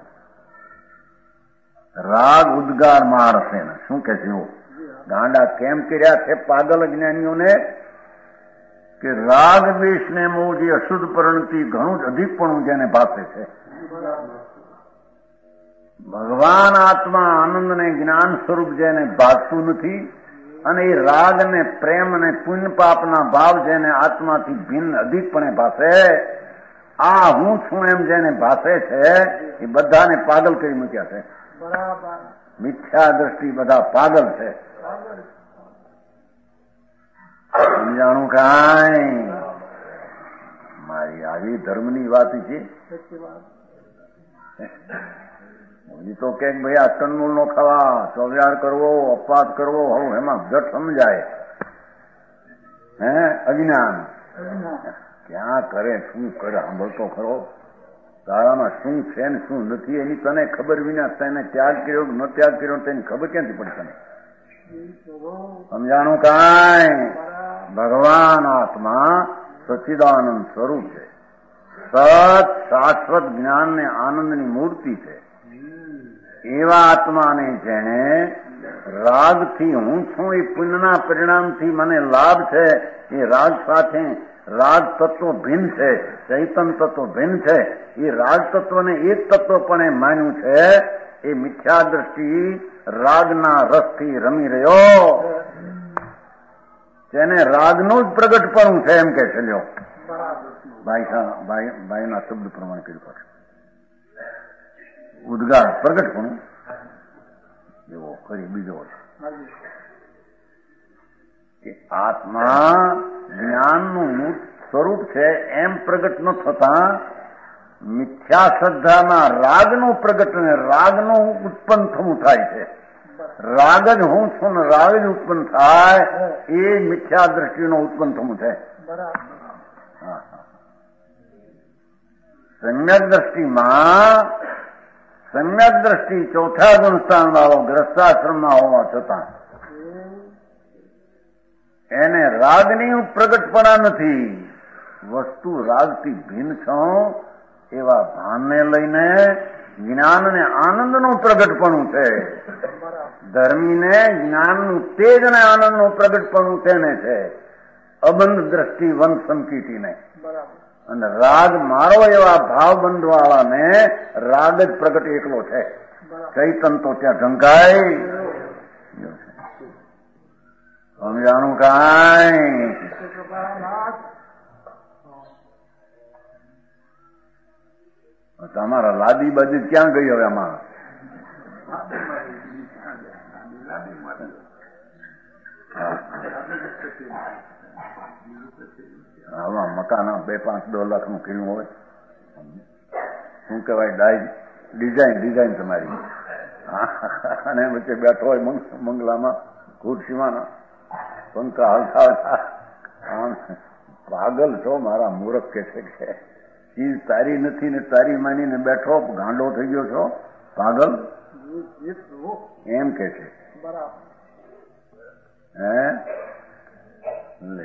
રાગ ઉદ્ગાર મારશે ને શું કે છે? ગાંડા કેમ કર્યા છે પાગલ અજ્ઞાનીઓને? કે રાગ દ્વેષ ને મોહ જે અશુદ્ધ પરણથી ઘણું જ અધિકપણું જેને ભાષે છે. ભગવાન આત્મા આનંદ ને જ્ઞાન સ્વરૂપ જેને ભાગતું નથી, અને એ રાગ ને પ્રેમ ને પુણ્ય પાપના ભાવ જેને આત્માથી ભિન્ન અધિકપણે ભાષે, આ હું છું એમ જેને ભાષે છે એ બધાને પાગલ કરી મૂક્યા છે. મિથ્યા દ્રષ્ટિ બધા પાગલ છે. સમજાણું કાંઈ? મારી આવી ધર્મની વાત છે. એ તો કે ભાઈ આ તનમૂળ નો ખાવા, ચોવ્યાર કરવો, અપવાદ કરવો, હવે એમાં જટ સમજાય. હે અજ્ઞાન ક્યાં કરે, શું કરે સાંભળતો ખરો? તારામાં શું છે ને શું નથી એની તને ખબર વિના તેને ત્યાગ કર્યો ન ત્યાગ કર્યો તેની ખબર ક્યાંથી પડી તને? સમજાણું કાંઈ? ભગવાન આત્મા સચ્ચિદાનંદ સ્વરૂપ છે. સત શાશ્વત જ્ઞાન ને આનંદની મૂર્તિ છે. એવા આત્માને જેને રાગથી હું છું એ પુણ્યના પરિણામથી મને લાભ છે, એ રાગ સાથે રાગ તત્વ ભિન્ન છે, ચૈતન તત્વ ભિન્ન છે, એ રાગ તત્વને એક તત્વ પણ એ માન્યું છે. એ મિથ્યા દ્રષ્ટિ રાગના રસથી રમી રહ્યો, તેને રાગનું જ પ્રગટપણું છે એમ કે છે. લ્યો ભાઈ ભાઈના શબ્દ પ્રમાણે કર્યું પડશે. ઉદ્ગાર પ્રગટપણું એવો ફરી બીજો કે આત્મા જ્ઞાનનું સ્વરૂપ છે એમ પ્રગટ ન થતા મિથ્યા શ્રદ્ધાના રાગનું પ્રગટ ને રાગનું ઉત્પન્ન થવું થાય છે. રાગ જ હું છું ને રાગ જ ઉત્પન્ન થાય એ મિથ્યા દ્રષ્ટિનો ઉત્પન્ન થવું છે. સમ્યક દ્રષ્ટિમાં સમ્યક દ્રષ્ટિ ચોથા ગુણસ્થાન વાળો ગ્રસ્તાશ્રમમાં હોવા છતાં એને રાગની પ્રગટપણા નથી. વસ્તુ રાગથી ભિન્ન છો એવા ભાનને લઈને જ્ઞાનને આનંદનું પ્રગટપણું છે. ધર્મીને જ્ઞાનનું તેજ અને આનંદનું પ્રગટપણું તેને છે, અબંધ દ્રષ્ટિ વન સંકીટીને. અને રાગ મારો એવા ભાવબંધ વાળાને રાગ જ પ્રગટ એકલો છે. ચૈતન તો ત્યાં ઢંકાય સમજાણું કાંઈ. તમારા લાદી બાજી ક્યાં ગઈ હવે આમાં? આવા મકાન બે પાંચ દો લાખ નું કિણું હોય, શું કહેવાય, ડાય ડિઝાઇન ડિઝાઇન તમારી, અને વચ્ચે બેઠો હોય મંગલામાં ખુરશીમાં પંખા હલતા. પાગલ છો મારા મૂર્ખ કે છે કે ચીજ તારી નથી ને તારી માનીને બેઠો, ગાંડો થઈ ગયો છો, પાગલ એમ કે છે. હે લે,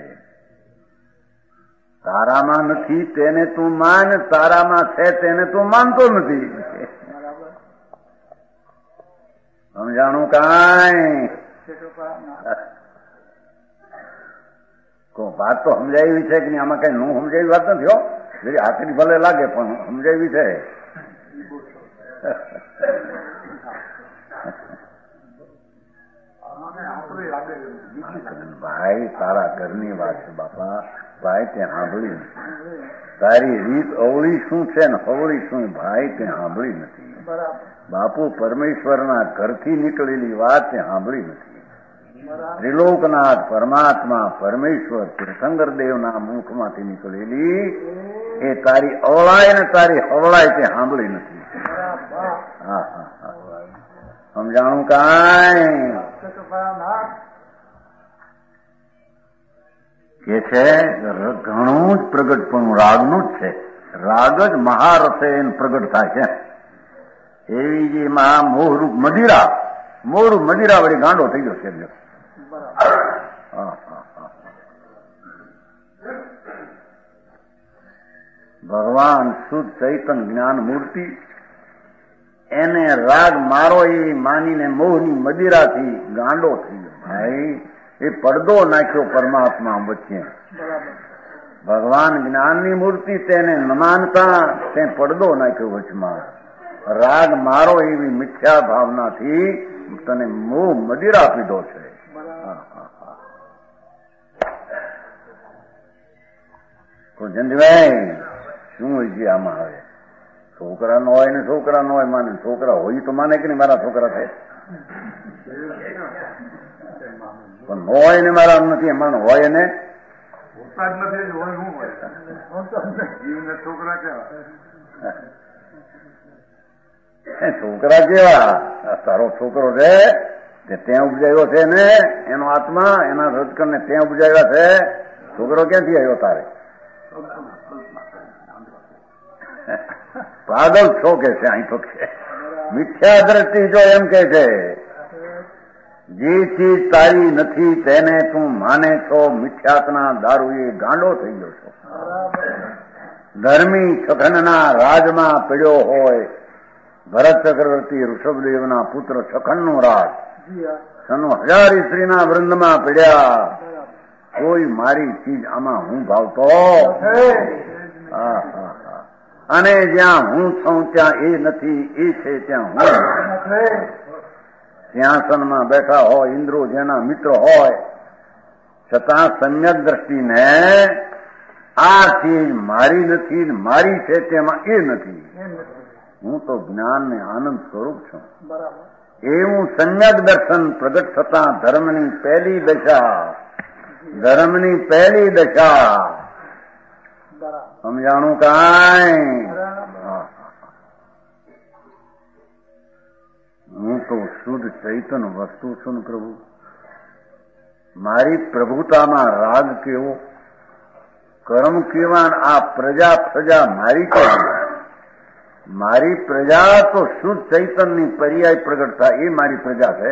તારામાં નથી તેને તું માન, તારામાં છે તેને તું માનતો નથી. સમજાણું કાંઈ? વાત તો સમજાવી છે કે નહીં, આમાં કઈ નું સમજાવી વાત નથી હો. જરી આકરી ભલે લાગે પણ સમજાવી છે. ભાઈ તારા ઘરની વાત છે બાપા, ભાઈ તે સાંભળી નથી. તારી રીત અવળી શું છે ને અવળી શું, ભાઈ તે સાંભળી નથી. બાપુ પરમેશ્વરના ઘરથી નીકળેલી વાત તે સાંભળી નથી. ત્રિલોકનાથ પરમાત્મા પરમેશ્વર તીર્થંકર દેવના મુખમાંથી નીકળેલી એ તારી અવળાય ને તારી હવળાય તે સાંભળી નથી. હા હા હા, સમજાણું કાંઈ? કે છે ઘણું જ પ્રગટપણું રાગનું જ છે. રાગ જ મહારસે પ્રગટ થાય છે. એવી જે મહા મોહરૂપ મદિરા, મોહરૂપ મદિરા વળી ગાંડો થઈ ગયો છે. ભગવાન શુદ્ધ ચૈતન જ્ઞાન મૂર્તિ એને રાગ મારો એવી માનીને મોહની મદિરાથી ગાંડો થઈ ગયો. ભાઈ એ પડદો નાખ્યો પરમાત્મા વચ્ચે. ભગવાન જ્ઞાનની મૂર્તિ તેને ન માનતા તે પડદો નાખ્યો વચમાં. રાગ મારો એવી મિથ્યા ભાવનાથી તને મોહ મદિરા પીધો છે. જંજભાઈ શું હોય છે આમાં? હવે છોકરા નો હોય ને છોકરા નો હોય માને, છોકરા હોય તો માને કે નહીં મારા છોકરા થાય, પણ હોય ને મારા નથી એમાં હોય ને છોકરા કેવા છોકરા કેવા તારો છોકરો છે તે ત્યાં ઉપજાવ્યો છે ને, એનો આત્મા એના રજકણ ને ત્યાં ઉપજાવ્યા છે. છોકરો ક્યાંથી આવ્યો તારે? પાગલ છો કે છે અહીં તો કે મિથ્યા દ્રષ્ટિ જો એમ કે છે જે ચીજ તારી નથી તેને તું માને છો, મિથ્યાતના દારૂ એ ગાંડો થઈ ગયો છો. ધર્મી સખનના રાજમાં પડ્યો હોય, ભરત ચક્રવર્તી ઋષભદેવના પુત્ર સખનનો રાજ સનો હજાર સ્ત્રીના વૃંદમાં પડ્યા, કોઈ મારી ચીજ આમાં હું ભાવતો. હા હા હા, અને જ્યાં હું છું ત્યાં એ નથી, એ છે ત્યાં હું. સિંહાસનમાં બેઠા હોય ઇન્દ્રો જેના મિત્ર હોય છતાં સમ્યક દ્રષ્ટિને આ ચીજ મારી નથી, મારી છે તેમાં એ નથી. હું તો જ્ઞાન ને આનંદ સ્વરૂપ છું. એવું સમ્યક દર્શન પ્રગટ થતા ધર્મની પહેલી દશા, ધર્મની પહેલી દશા. સમજાણું કાંઈ? હું તો શુદ્ધ ચૈતન વસ્તુ છું પ્રભુ. મારી પ્રભુતામાં રાગ કેવો, કર્મ કેવા, આ પ્રજા પ્રજા મારી કેવી. મારી પ્રજા તો શુદ્ધ ચૈતનની પર્યાય પ્રગટ થાય એ મારી પ્રજા છે.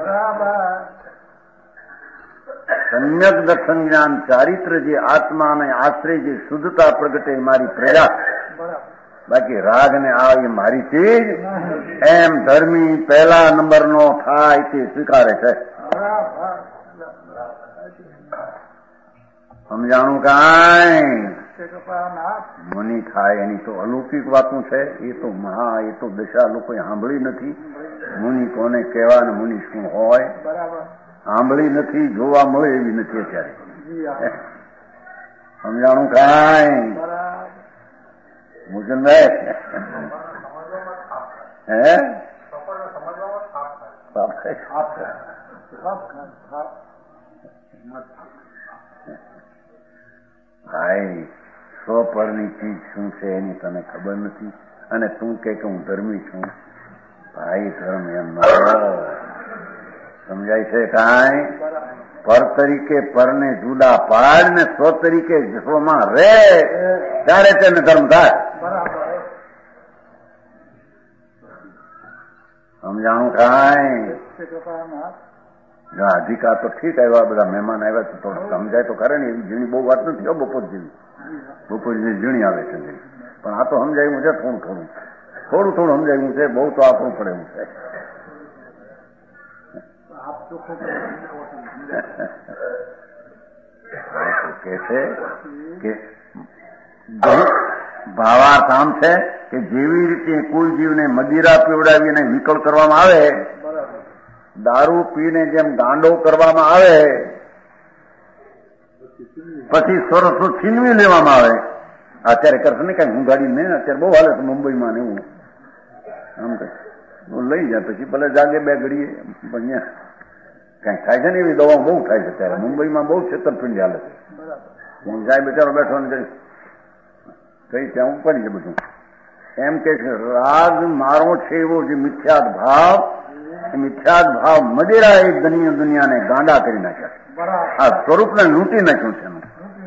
સમ્યક દર્શન જ્ઞાન ચારિત્ર જે આત્માને આશ્રય જે શુદ્ધતા પ્રગટે મારી પ્રજા. બાકી રાગ ને આ એ મારી ચીજ એમ ધર્મી પહેલા નંબરનો થાય તે સ્વીકારે છે. સમજાણું કાંઈ મુનિ થાય એની તો અલૌકિક વાતું છે. એ તો મહા એ તો દશા લોકોએ સાંભળી નથી. મુનિ કોને કહેવા ને મુનિ શું હોય સાંભળી નથી, જોવા મળે એવી નથી અત્યારે. સમજાણું કાંઈ મુજનભાઈ? હે ભાઈ સ્વપરની ચીજ શું છે એની તને ખબર નથી અને તું કે હું ધર્મી છું. ભાઈ ધર્મ એમ ન સમજાય છે કાંઈ? પર તરીકે પરને જુદા પાડ ને સ્વ તરીકે સ્વમાં રે ત્યારે તેને ધર્મ થાય. સમજાણું કાંઈ? અધિકાર તો ઠીક આવ્યા, બધા મહેમાન આવ્યા તો થોડું સમજાય તો કરે ને. એવી ઝીણી બહુ વાત નથી. બપોર જેવી બપોર જેવી ઝીણી આવે છે, પણ આ તો સમજાયું છે થોડું થોડું થોડું થોડું સમજાયું છે. બહુ તો આપણું પડે એવું છે. કે છે કે ભાવાર્થ આમ છે કે જેવી રીતે કોઈ જીવને મદિરા પીવડાવીને વિકલ કરવામાં આવે, દારૂ પીને જેમ ગાંડો કરવામાં આવે, પછી સરસો છીનવી લેવામાં આવે. અત્યારે કરશે ને કઈ હું ગાડી નહીં, અત્યારે બહુ હાલે છે મુંબઈમાં ને એવું. આમ કે લઈ જાય પછી ભલે જાગે બે ઘડીએ, પણ કઈ થાય છે ને એવી દવાઓ બહુ થાય છે અત્યારે મુંબઈમાં. બહુ છેતરપિંડી હાલે છે. હું જાય બચારો બેઠો ને કઈ કઈ ત્યાં પડી છે બધું. એમ કે છે રાગ મારો છે એવો જે મિથ્યાત ભાવ, એ મિથ્યાત ભાવ મદિરા એ દુનિયાને ગાંડા કરી નાખ્યા. આ સ્વરૂપને લૂંટી નાખ્યું છે.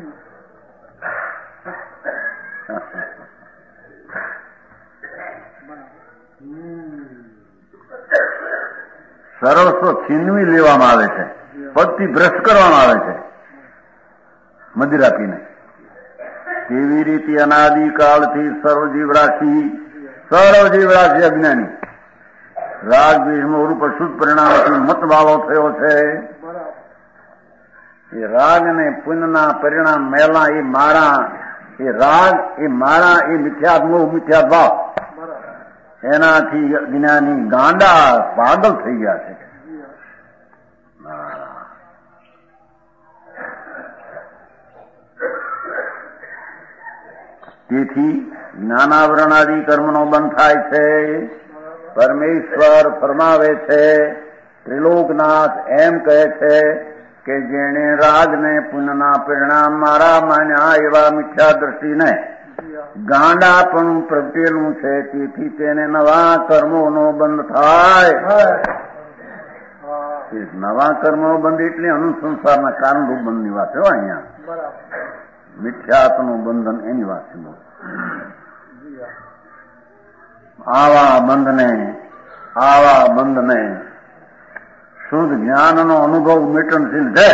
સરળસો છીનવી લેવામાં આવે છે, પગથી ભ્રષ્ટ કરવામાં આવે છે મદિરા પીને. કેવી રીતે અનાદિકાળથી સર્વ જીવરાશિ સર્વ જીવરાશિ અજ્ઞાની રાગ દ્વેષમાં રૂપ શુદ્ધ પરિણામથી મતવાળો થયો છે. એ રાગ ને પુણ્યના પરિણામ મેલા એ મારા, એ રાગ એ મારા, એ મિથ્યાત્ મોહ મિથ્યાત્ ભાવ, એનાથી જ્ઞાની ગાંડા પાગલ થઈ ગયા છે. તેથી જ્ઞાનાવરણાદિ કર્મનો બંધ થાય છે. પરમેશ્વર ફરમાવે છે, ત્રિલોકનાથ એમ કહે છે કે જેણે રાગને પુણ્યના પરિણામ મારા માન્યા એવા મિથ્યા દ્રષ્ટિને ગાંડાપણું પ્રગટેલું છે. તેથી તેને નવા કર્મોનો બંધ થાય. નવા કર્મો બંધ એટલે અનુસંસારના કારણ રૂપ બંધની વાત હોય અહીંયા. મિથ્યાત્વનું બંધન એની વાત છે. આવા બંધને આવા બંધને શુદ્ધ જ્ઞાનનો અનુભવ મિટનશીલ છે.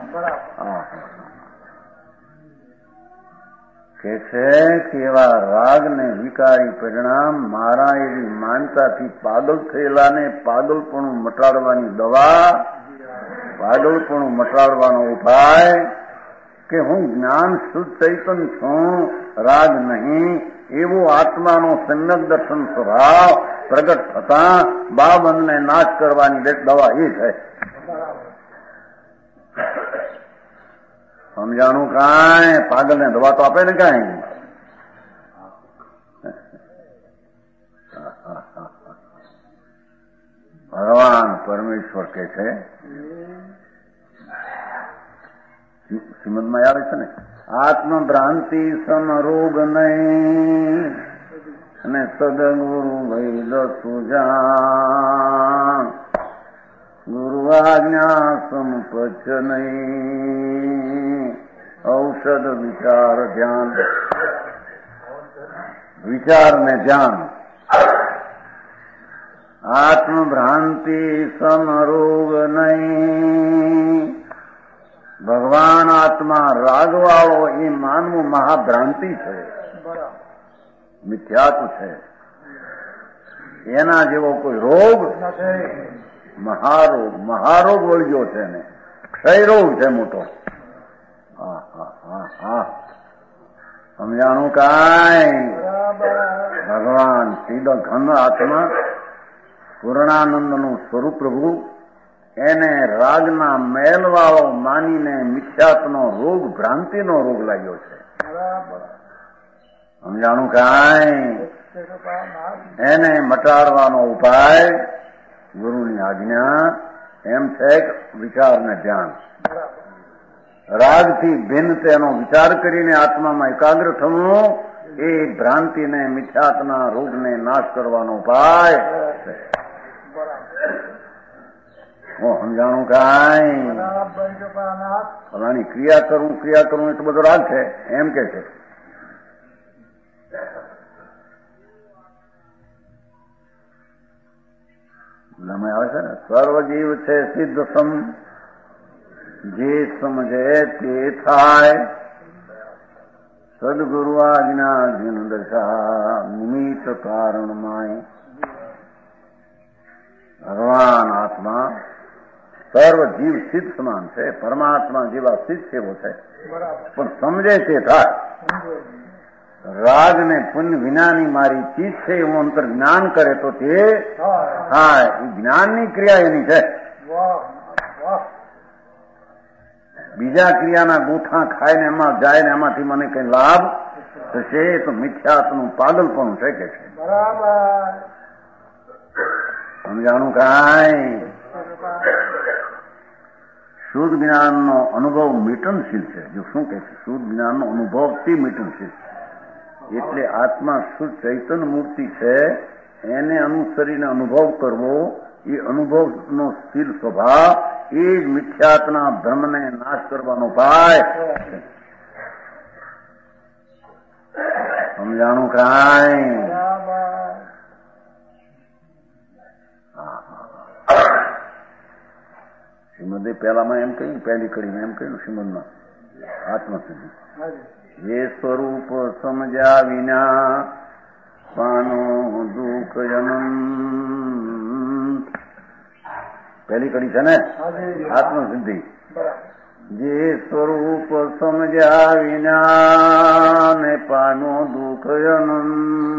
કે છે કે એવા રાગને વિકારી પરિણામ મારા એવી માનતાથી પાગલ થયેલાને પાગલપણું મટાડવાની દવા, પાગલપણું મટાડવાનો ઉપાય કે હું જ્ઞાન શુદ્ધ ચૈતન છું, રાગ નહીં, એવો આત્માનો સમ્યક દર્શન સ્વભાવ પ્રગટ થતા બાબંધને નાશ કરવાની દવા એ છે. સમજાણું કાંઈ? પાગલને દવા તો આપે ને કાંઈ. ભગવાન પરમેશ્વર કે છે, શ્રીમદમાં આવે છે ને, આત્મભ્રાંતિ સમરોગ નહીં અને સદગુરુ વૈદ સુજાન, ગુરુ આજ્ઞા સંપચ નહીં, ઔષધ વિચાર ધ્યાન, વિચાર ને ધ્યાન. આત્મભ્રાંતિ સમરોગ નહીં, ભગવાન આત્મા રાગવાળો એ માનવું મહાભ્રાંતિ છે. મિથ્યાત્વ છે. એના જેવો કોઈ રોગ મહારોગ મહારોગ વળગ્યો છે ને ક્ષય રોગ છે મોટો. હા હા હા હા સમજાણું કાંઈ? ભગવાન સીધો ઘન આત્મા પૂર્ણાનંદનું સ્વરૂપ પ્રભુ એને રાગના મેલવાળો માનીને મિથ્યાત્વનો રોગ ભ્રાંતિનો રોગ લાગ્યો છે. સમજાણું કાંઈ? એને મટાડવાનો ઉપાય ગુરુની આજ્ઞા એમ છે કે વિચાર ને ધ્યાન. રાગથી ભિન્ન તેનો વિચાર કરીને આત્મામાં એકાગ્ર થવું એ ભ્રાંતિને મિથ્યાત્વના રોગને નાશ કરવાનો ઉપાય છે. સમજાણું કાંઈ? ફલાની ક્રિયા કરું ક્રિયા કરું એટલું બધો રાગ છે એમ કે છે. અમે આવે છે ને સર્વજીવ છે સિદ્ધ સમ જે સમજે તે થાય સદગુરુ આજ્ઞા જીન દશા નિમિત્ત કારણ માય. ભગવાન આત્મા સર્વ જીવ સિદ્ધ સમાન છે. પરમાત્મા જેવા સિદ્ધ એવો છે પણ સમજે તે થાય. રાગ ને પુણ્ય વિનાની મારી ચીજ છે એવું અંતર જ્ઞાન કરે તો તે થાય. એ જ્ઞાનની ક્રિયા એની છે. બીજા ક્રિયાના ગૂંઠા ખાઈને એમાં જાય ને એમાંથી મને કઈ લાભ થશે તો મિથ્યાત્વનું પાગલપણું છે કે છે. સમજાણું કાંઈ? શુદ્ધ જ્ઞાનનો અનુભવ મિટનશીલ છે. જો શું કે છે શુદ્ધ જ્ઞાનનો અનુભવથી મિટનશીલ એટલે આત્મા શુદ્ધ ચૈતન્ય મૂર્તિ છે એને અનુસરીને અનુભવ કરવો એ અનુભવનો સ્થિર સ્વભાવ એ જ મિથ્યાત્વના ભ્રમને નાશ કરવાનો ઉપાય. સમજાણું કાંઈ? શ્રીમદે પહેલામાં એમ કહ્યું પહેલી કડીમાં એમ કહ્યું શ્રીમદમાં આત્મસિદ્ધિ એ સ્વરૂપ સમજ્યા વિના પાનો દુઃખ જન્મ. પહેલી કડી છે ને આત્મસિદ્ધિ. જે સ્વરૂપ સમજ્યા વિના ને પાનો દુઃખ જન્મ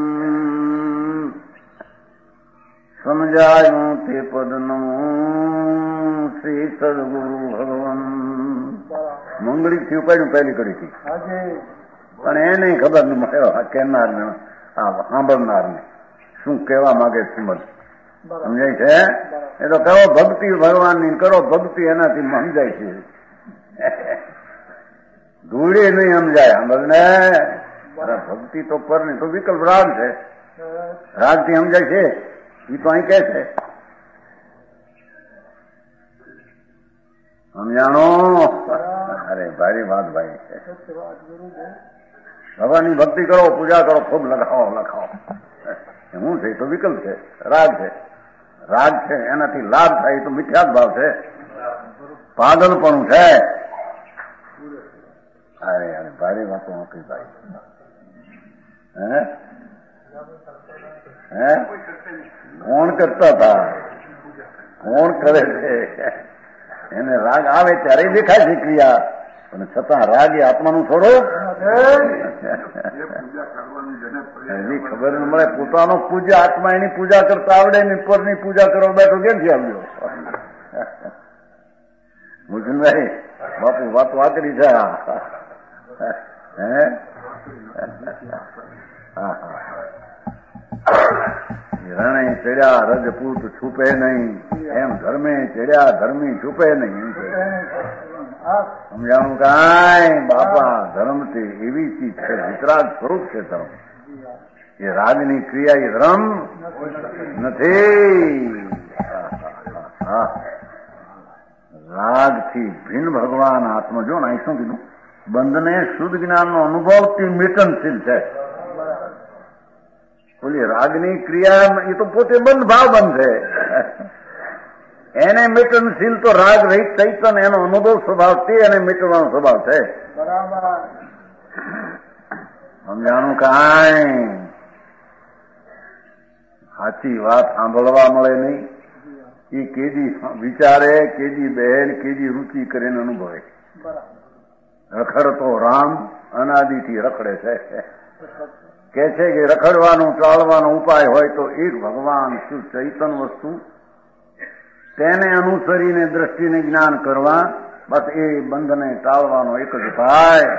સમજાયું તે પદનું શ્રી સદગુરુ ભગવાન. મંગળી થી ઉપાડ્યું પહેલી કડીથી પણ એ નહીં ખબર ન કેનાર ને સાંભળનાર ને શું કહેવા માંગે શ્રીમદ સમજાય છે. એ તો કરો ભક્તિ ભગવાનની કરો ભક્તિ એનાથી સમજાય છે. ધૂળી નહીં સમજાય સાંભળને. ભક્તિ તો પર નહીં તો વિકલ્પ રાગ છે. રાગ થી સમજાય છે એ તો અહીં કે છે. સમજાણો? અરે ભારી વાત ભાઈ છે. ભગવાનની ભક્તિ કરો પૂજા કરો ખૂબ લખાવો લખાવો શું છે તો વિકલ્પ છે. રાગ છે. રાગ છે એનાથી લાભ થાય તો મિથ્યાત ભાવ છે. પાગલપણું છે. અરે અરે ભારી વાતો આપી ભાઈ. હે હે કોણ કરતા હતા? કોણ કરે છે? એને રાગ આવે ત્યારે દેખાય છે ક્રિયા પણ છતાં રાગ એ આત્માનું થોડો એની ખબર ન મળે. પોતાનો પૂજ્ય આત્મા એની પૂજા કરતા આવડે ને પરની પૂજા કરવા બેઠો કેમથી આવ્યો? મુજનભાઈ બાપુ વાત વાકરી છે. હે હા હા રણે ચડ્યા રજપૂત છૂપે નહીં એમ ધર્મે ચડ્યા ધર્મી છૂપે નહીં. સમજાણું કાંઈ? બાપા ધર્મથી એવી ચીજ છે વિતરાગ સ્વરૂપ છે ધર્મ. એ રાજની ક્રિયા એ ધર્મ નથી. રાગથી ભિન્ન ભગવાન આત્મા. જો ને અહીં શું કીધું? બંધને શુદ્ધ જ્ઞાનનો અનુભવથી મિટનશીલ છે. બોલી રાગની ક્રિયા એ તો પોતે બંધ ભાવ બંધ છે. એને મિટનશીલ તો રાગ રહિત ચૈતન્ય એનો અનુભવ સ્વભાવ તે એને મિટવાનો સ્વભાવ છે. સમજાણું કાંઈ? સાચી વાત સાંભળવા મળે નહીં. એ કેદી વિચારે, કેદી બહેન, કેદી રુચિ કરીને અનુભવે. રખડતો રામ અનાદિથી રખડે છે. કે છે કે રખડવાનું ચાલવાનો ઉપાય હોય તો એક ભગવાન શું ચૈતન વસ્તુ તેને અનુસરીને દ્રષ્ટિને જ્ઞાન કરવા, બસ એ બંધને ટાળવાનો એક જ ઉપાય.